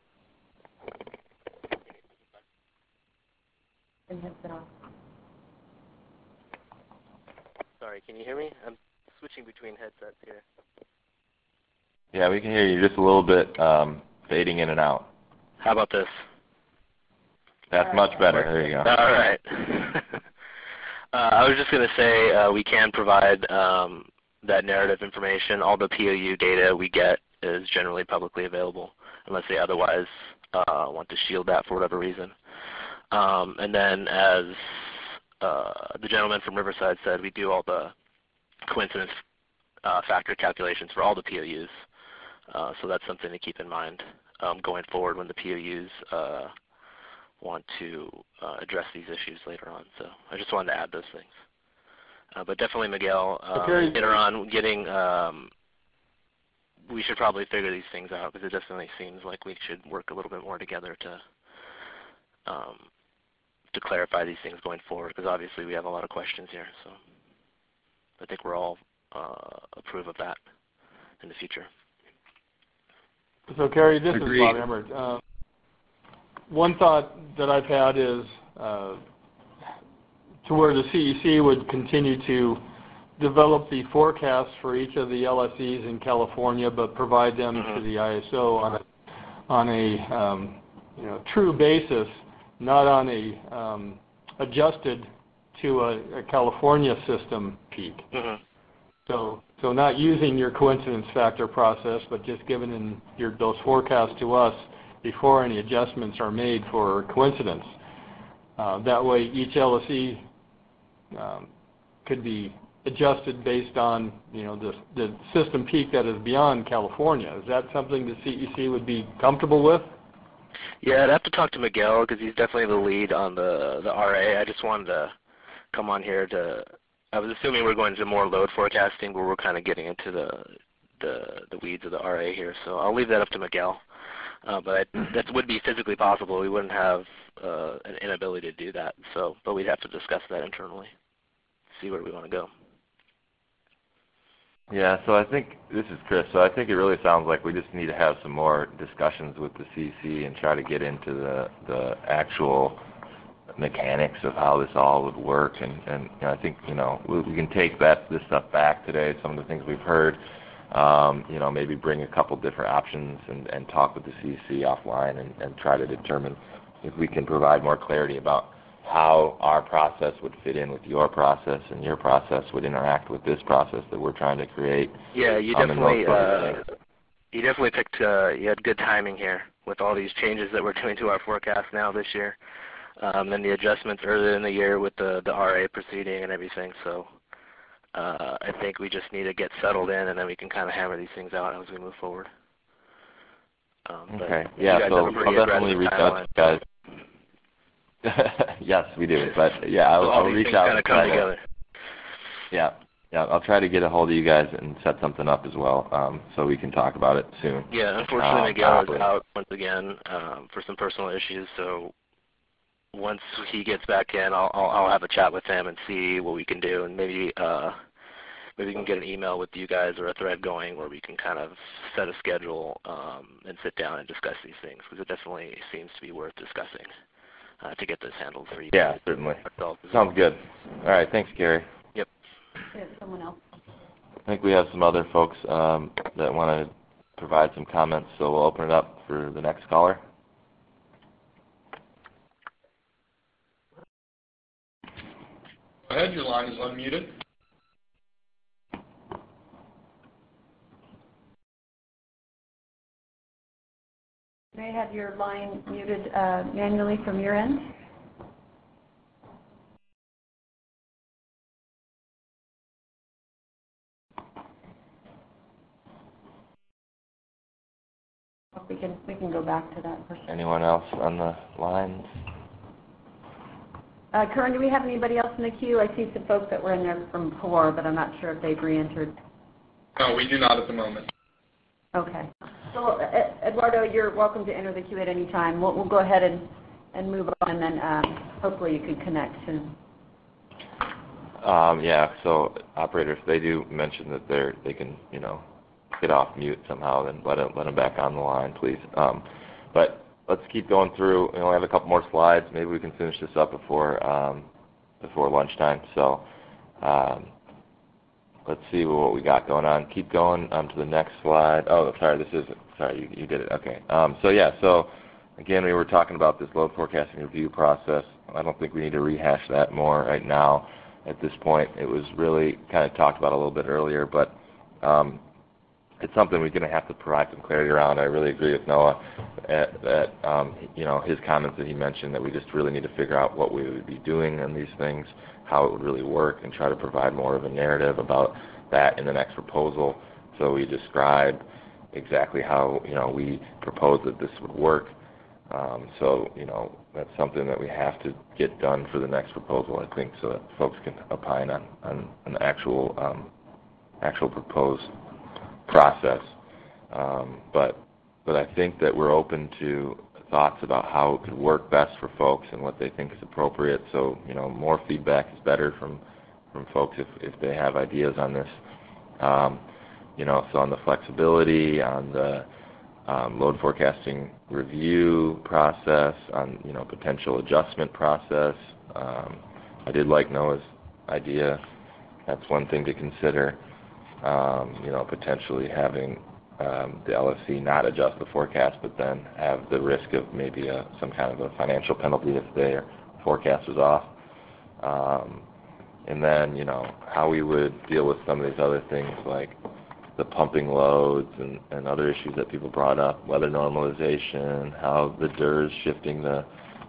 Sorry, can you hear me? I'm switching between headsets here. Yeah, we can hear you just a little bit fading in and out. How about this? That's much better. There you go. All right. I was just going to say we can provide that narrative information. All the POU data we get is generally publicly available, unless they otherwise want to shield that for whatever reason. And then, as the gentleman from Riverside said, we do all the coincidence factor calculations for all the POUs. So that's something to keep in mind going forward when the POUs want to address these issues later on. So I just wanted to add those things. But definitely, Miguel, later on getting, we should probably figure these things out, because it definitely seems like we should work a little bit more together to clarify these things going forward, because obviously we have a lot of questions here. So I think we're all approve of that in the future. So, Carrie, this is Bob Emmert. One thought that I've had is to where the CEC would continue to develop the forecasts for each of the LSEs in California, but provide them to the ISO on a true basis, not on a adjusted to a California system peak. So not using your coincidence factor process, but just giving those forecasts to us before any adjustments are made for coincidence. That way, each LSE could be adjusted based on the system peak that is beyond California. Is that something the CEC would be comfortable with? Yeah, I'd have to talk to Miguel, because he's definitely the lead on the RA. I just wanted to come on here I was assuming we're going to more load forecasting, where we're kind of getting into the weeds of the RA here. So I'll leave that up to Miguel. But that would be physically possible. We wouldn't have an inability to do that. But we'd have to discuss that internally, see where we want to go. Yeah, so I think, this is Chris, so I think it really sounds like we just need to have some more discussions with the CC and try to get into the actual mechanics of how this all would work. And I think, we can take this stuff back today, some of the things we've heard, maybe bring a couple different options and talk with the CC offline and try to determine if we can provide more clarity about how our process would fit in with your process, and your process would interact with this process that we're trying to create. Yeah, you definitely picked, you had good timing here with all these changes that we're doing to our forecast now this year, and the adjustments earlier in the year with the RA proceeding and everything. So I think we just need to get settled in, and then we can kind of hammer these things out as we move forward. Okay. Yeah, so I'll definitely reach out to you guys. Yes, we do. But yeah, I'll reach out. Kind of come together. Yeah, I'll try to get a hold of you guys and set something up as well, so we can talk about it soon. Yeah, unfortunately, Miguel is out once again for some personal issues. So once he gets back in, I'll have a chat with him and see what we can do, and maybe we can get an email with you guys or a thread going where we can kind of set a schedule and sit down and discuss these things, because it definitely seems to be worth discussing to get this handled for you. Yeah, certainly. Sounds good. All right, thanks, Gary. Yep. Someone else. I think we have some other folks that want to provide some comments, so we'll open it up for the next caller. Go ahead, your line is unmuted. May I have your line muted manually from your end? We can go back to that person. Anyone else on the lines? Kern, do we have anybody else in the queue? I see some folks that were in there from before, but I'm not sure if they've re-entered. No, we do not at the moment. Okay. So, Eduardo, you're welcome to enter the queue at any time. We'll go ahead and move on, and then hopefully you can connect soon. Yeah, so operators, they do mention that they can, get off mute somehow, then let them back on the line, please. But let's keep going through. We only have a couple more slides. Maybe we can finish this up before lunchtime. So let's see what we got going on. Keep going to the next slide. Oh, sorry, you did it. Okay. So again, we were talking about this load forecasting review process. I don't think we need to rehash that more right now at this point. It was really kind of talked about a little bit earlier, but it's something we're going to have to provide some clarity around. I really agree with Noah that his comments that he mentioned, that we just really need to figure out what we would be doing in these things, how it would really work, and try to provide more of a narrative about that in the next proposal. So we describe exactly how we propose that this would work. That's something that we have to get done for the next proposal, I think, so that folks can opine on an actual proposed process. But I think that we're open to thoughts about how it could work best for folks and what they think is appropriate. So, more feedback is better from folks if they have ideas on this. So on the flexibility, on the load forecasting review process, on potential adjustment process. I did like Noah's idea. That's one thing to consider. Potentially having the LFC not adjust the forecast, but then have the risk of maybe some kind of a financial penalty if their forecast is off. And then, how we would deal with some of these other things like the pumping loads and other issues that people brought up, weather normalization, how the DERS shifting the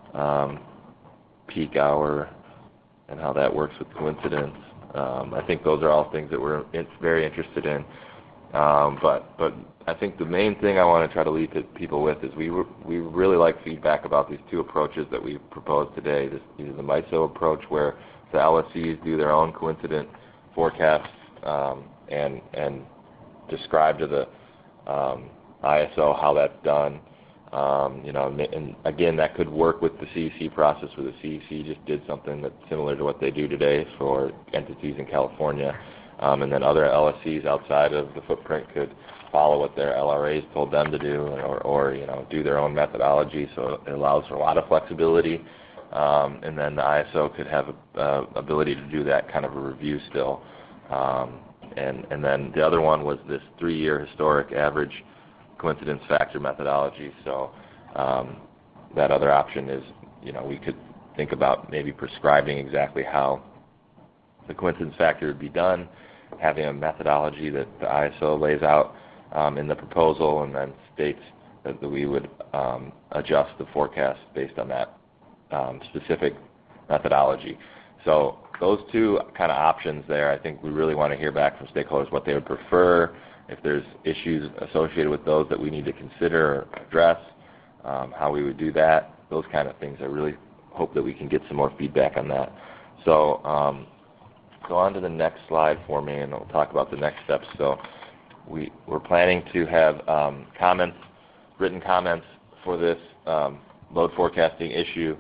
peak hour and how that works with coincidence. I think those are all things that we're very interested in. But I think the main thing I want to try to leave people with is we really like feedback about these two approaches that we proposed today. Either the MISO approach, where the LSCs do their own coincident forecasts and describe to the ISO how that's done. And again, that could work with the CEC process, where the CEC just did something that's similar to what they do today for entities in California. And then other LSCs outside of the footprint could follow what their LRAs told them to do, or do their own methodology. So it allows for a lot of flexibility. And then the ISO could have ability to do that kind of a review still. And then the other one was this 3-year historic average coincidence factor methodology. So that other option is, we could think about maybe prescribing exactly how the coincidence factor would be done, having a methodology that the ISO lays out in the proposal, and then states that we would adjust the forecast based on that specific methodology. So those two kind of options there, I think we really want to hear back from stakeholders what they would prefer, if there's issues associated with those that we need to consider or address, how we would do that, those kind of things. I really hope that we can get some more feedback on that. So go on to the next slide for me, and we'll talk about the next steps. So we're planning to have written comments for this load forecasting issue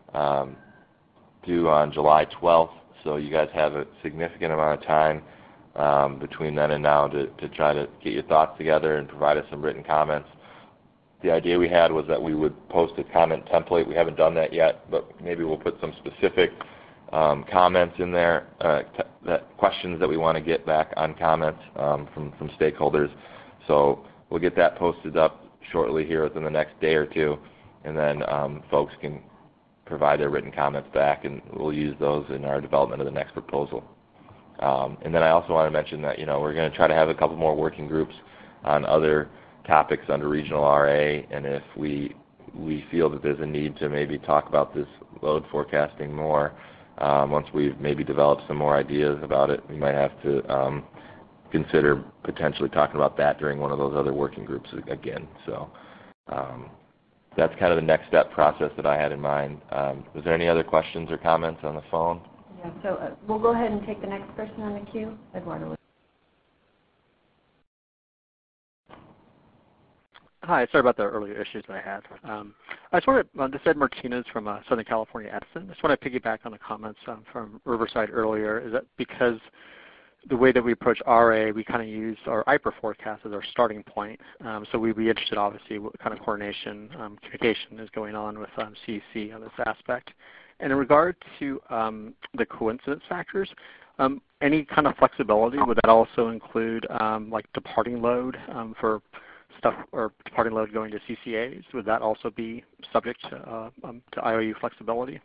due on July 12th. So you guys have a significant amount of time between then and now to try to get your thoughts together and provide us some written comments. The idea we had was that we would post a comment template. We haven't done that yet, but maybe we'll put some specific comments in there, questions that we want to get back on comments from stakeholders. So we'll get that posted up shortly here within the next day or two, and then folks can provide their written comments back, and we'll use those in our development of the next proposal. And then I also want to mention that, we're going to try to have a couple more working groups on other topics under regional RA, and if we feel that there's a need to maybe talk about this load forecasting more, once we've maybe developed some more ideas about it, we might have to consider potentially talking about that during one of those other working groups again. So that's kind of the next step process that I had in mind. Was there any other questions or comments on the phone? Yeah, so we'll go ahead and take the next person on the queue. Eduardo. Hi, sorry about the earlier issues that I had. I just wanted, this is Ed Martinez from Southern California Edison. I just want to piggyback on the comments from Riverside earlier. Is that because the way that we approach RA, we kind of use our IPER forecast as our starting point. So we'd be interested, obviously, what kind of coordination, communication is going on with CEC on this aspect. And in regard to the coincidence factors, any kind of flexibility, would that also include like departing load for stuff, or departing load going to CCAs? Would that also be subject to IOU flexibility?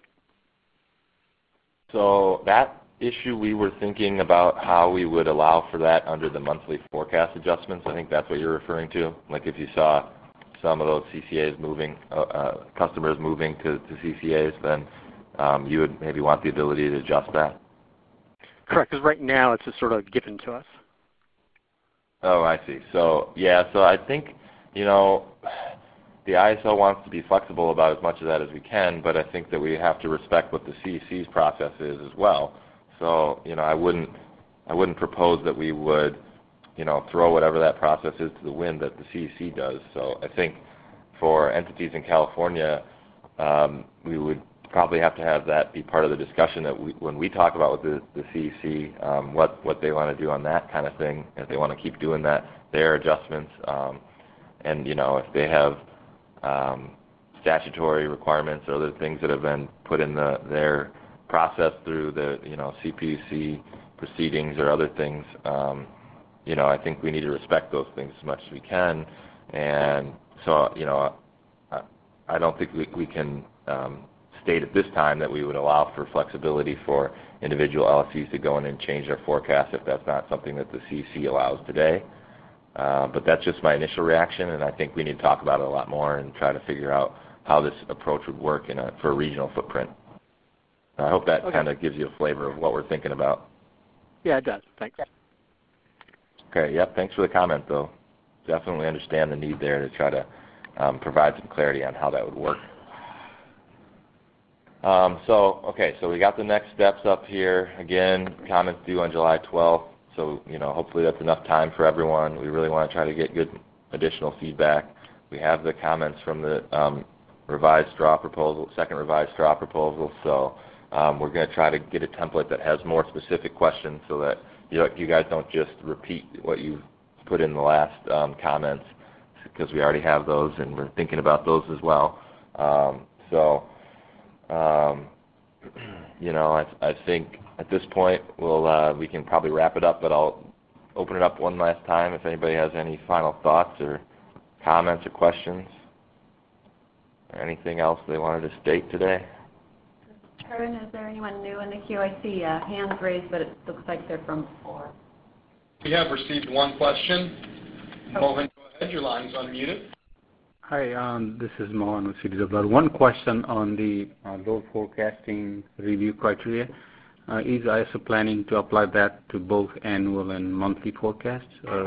So that issue, we were thinking about how we would allow for that under the monthly forecast adjustments. I think that's what you're referring to. Like if you saw some of those CCAs moving, customers moving to CCAs, then you would maybe want the ability to adjust that. Correct, because right now it's just sort of given to us. Oh, I see. So, yeah, so I think, the ISO wants to be flexible about as much of that as we can, but I think that we have to respect what the CEC's process is as well. So, I wouldn't propose that we would, throw whatever that process is to the wind that the CEC does. So I think for entities in California, we would probably have to have that be part of the discussion that when we talk about with the CEC, what they want to do on that kind of thing, if they want to keep doing that, their adjustments, and if they have statutory requirements or other things that have been put in their process through the CPUC proceedings or other things, I think we need to respect those things as much as we can. And so I don't think we can state at this time that we would allow for flexibility for individual LSCs to go in and change their forecast if that's not something that the CEC allows today. But that's just my initial reaction, and I think we need to talk about it a lot more and try to figure out how this approach would work for a regional footprint. I hope that kind of gives you a flavor of what we're thinking about. Yeah, it does. Thanks. Okay, yep, thanks for the comment, though. Definitely understand the need there to try to provide some clarity on how that would work. So we got the next steps up here. Again, comments due on July 12th. So, hopefully that's enough time for everyone. We really want to try to get good additional feedback. We have the comments from the revised straw proposal, second revised straw proposal. So we're going to try to get a template that has more specific questions so that you guys don't just repeat what you put in the last comments, because we already have those and we're thinking about those as well. I think at this point we can probably wrap it up, but I'll open it up one last time if anybody has any final thoughts or comments or questions or anything else they wanted to state today. Kevin, is there anyone new in the queue? I see hands raised, but it looks like they're from before. We have received one question. Mohan, go ahead. Your line's unmuted. Hi, this is Mohan with CDW. One question on the load forecasting review criteria. Is ISO planning to apply that to both annual and monthly forecasts?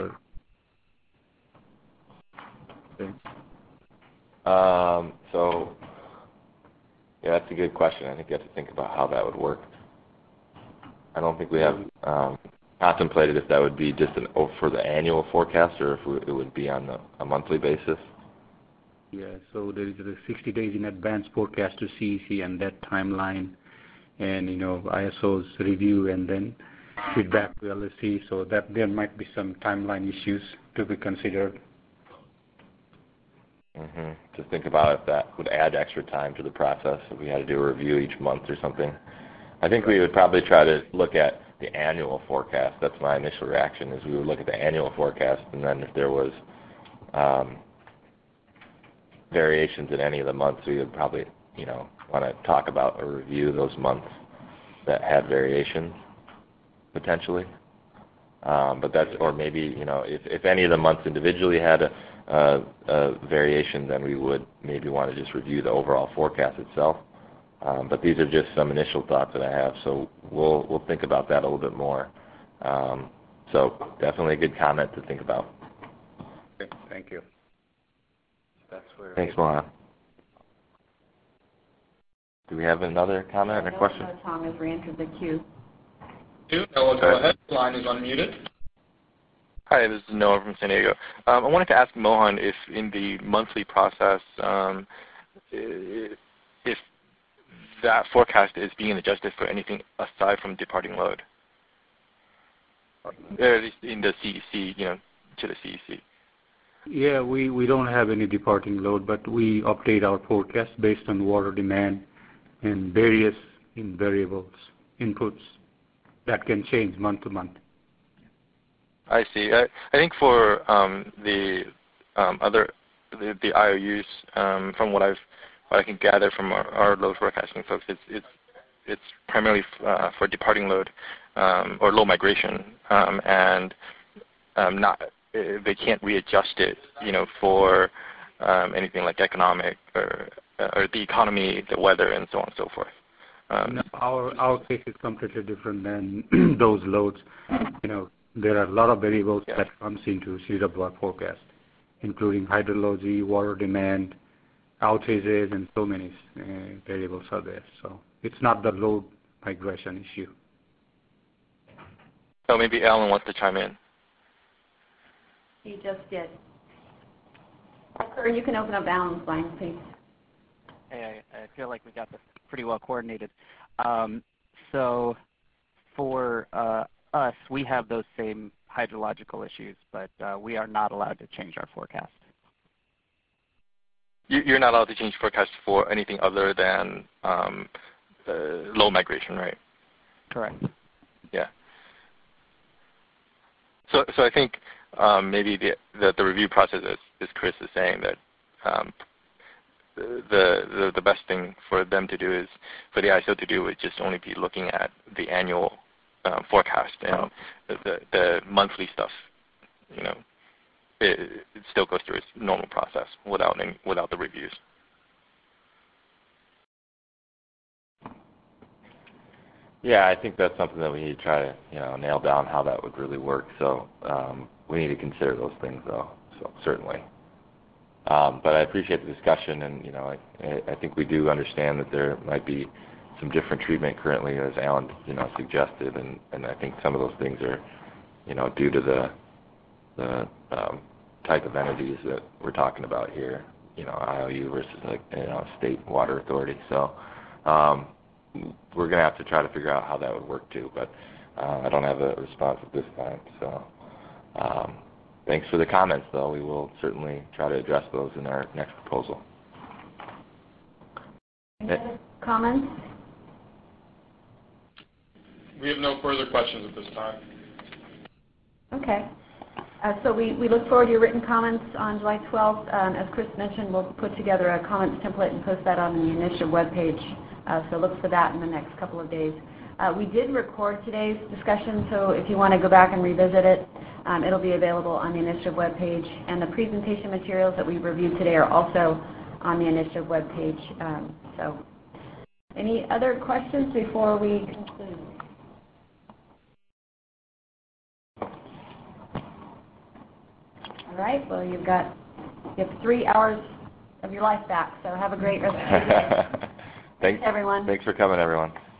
Yeah, that's a good question. I think you have to think about how that would work. I don't think we have contemplated if that would be just for the annual forecast or if it would be on a monthly basis. Yeah, so there is a 60 days in advance forecast to CEC and that timeline, and ISO's review and then feedback to LSC, so that there might be some timeline issues to be considered. To think about if that would add extra time to the process, if we had to do a review each month or something. I think we would probably try to look at the annual forecast. That's my initial reaction, is we would look at the annual forecast, and then if there was variations in any of the months, we would probably, want to talk about or review those months that had variations potentially. But that's, or maybe, if any of the months individually had a variation, then we would maybe want to just review the overall forecast itself. But these are just some initial thoughts that I have, so we'll think about that a little bit more. So definitely a good comment to think about. Okay, thank you. Thanks, Mohan. Do we have another comment or question? Tom has re-entered the queue. Noah, go ahead. The line is unmuted. Hi, this is Noah from San Diego. I wanted to ask Mohan if in the monthly process, if that forecast is being adjusted for anything aside from departing load, or at least in the CEC, to the CEC. Yeah, we don't have any departing load, but we update our forecast based on water demand and various variables, inputs that can change month to month. I see. I think for the IOUs, from what I can gather from our load forecasting folks, it's primarily for departing load or low migration, and they can't readjust it, for anything like economic or the economy, the weather, and so on and so forth. No, our case is completely different than those loads. There are a lot of variables that comes into CWR forecast, including hydrology, water demand, outages, and so many variables are there. So it's not the load migration issue. So maybe Alan wants to chime in. He just did. Sir, you can open up Alan's line, please. Hey, I feel like we got this pretty well coordinated. So for us, we have those same hydrological issues, but we are not allowed to change our forecast. You're not allowed to change forecast for anything other than low migration, right? Correct. Yeah. So I think maybe the review process, as Chris is saying, that the best thing for them to do is, for the ISO to do, would just only be looking at the annual forecast, and the monthly stuff, it still goes through its normal process without the reviews. Yeah, I think that's something that we need to try to nail down how that would really work. So we need to consider those things, though. So certainly. But I appreciate the discussion, and I think we do understand that there might be some different treatment currently, as Alan suggested, and I think some of those things are due to the type of entities that we're talking about here, IOU versus state water authority. So we're going to have to try to figure out how that would work too, but I don't have a response at this time. So thanks for the comments, though. We will certainly try to address those in our next proposal. Any other comments? We have no further questions at this time. Okay. So we look forward to your written comments on July 12th. As Chris mentioned, we'll put together a comments template and post that on the initiative webpage. So look for that in the next couple of days. We did record today's discussion, so if you want to go back and revisit it, it'll be available on the initiative webpage. And the presentation materials that we reviewed today are also on the initiative webpage. So any other questions before we conclude? All right. Well, you have 3 hours of your life back, so have a great rest of your day. Thanks, everyone. Thanks for coming, everyone.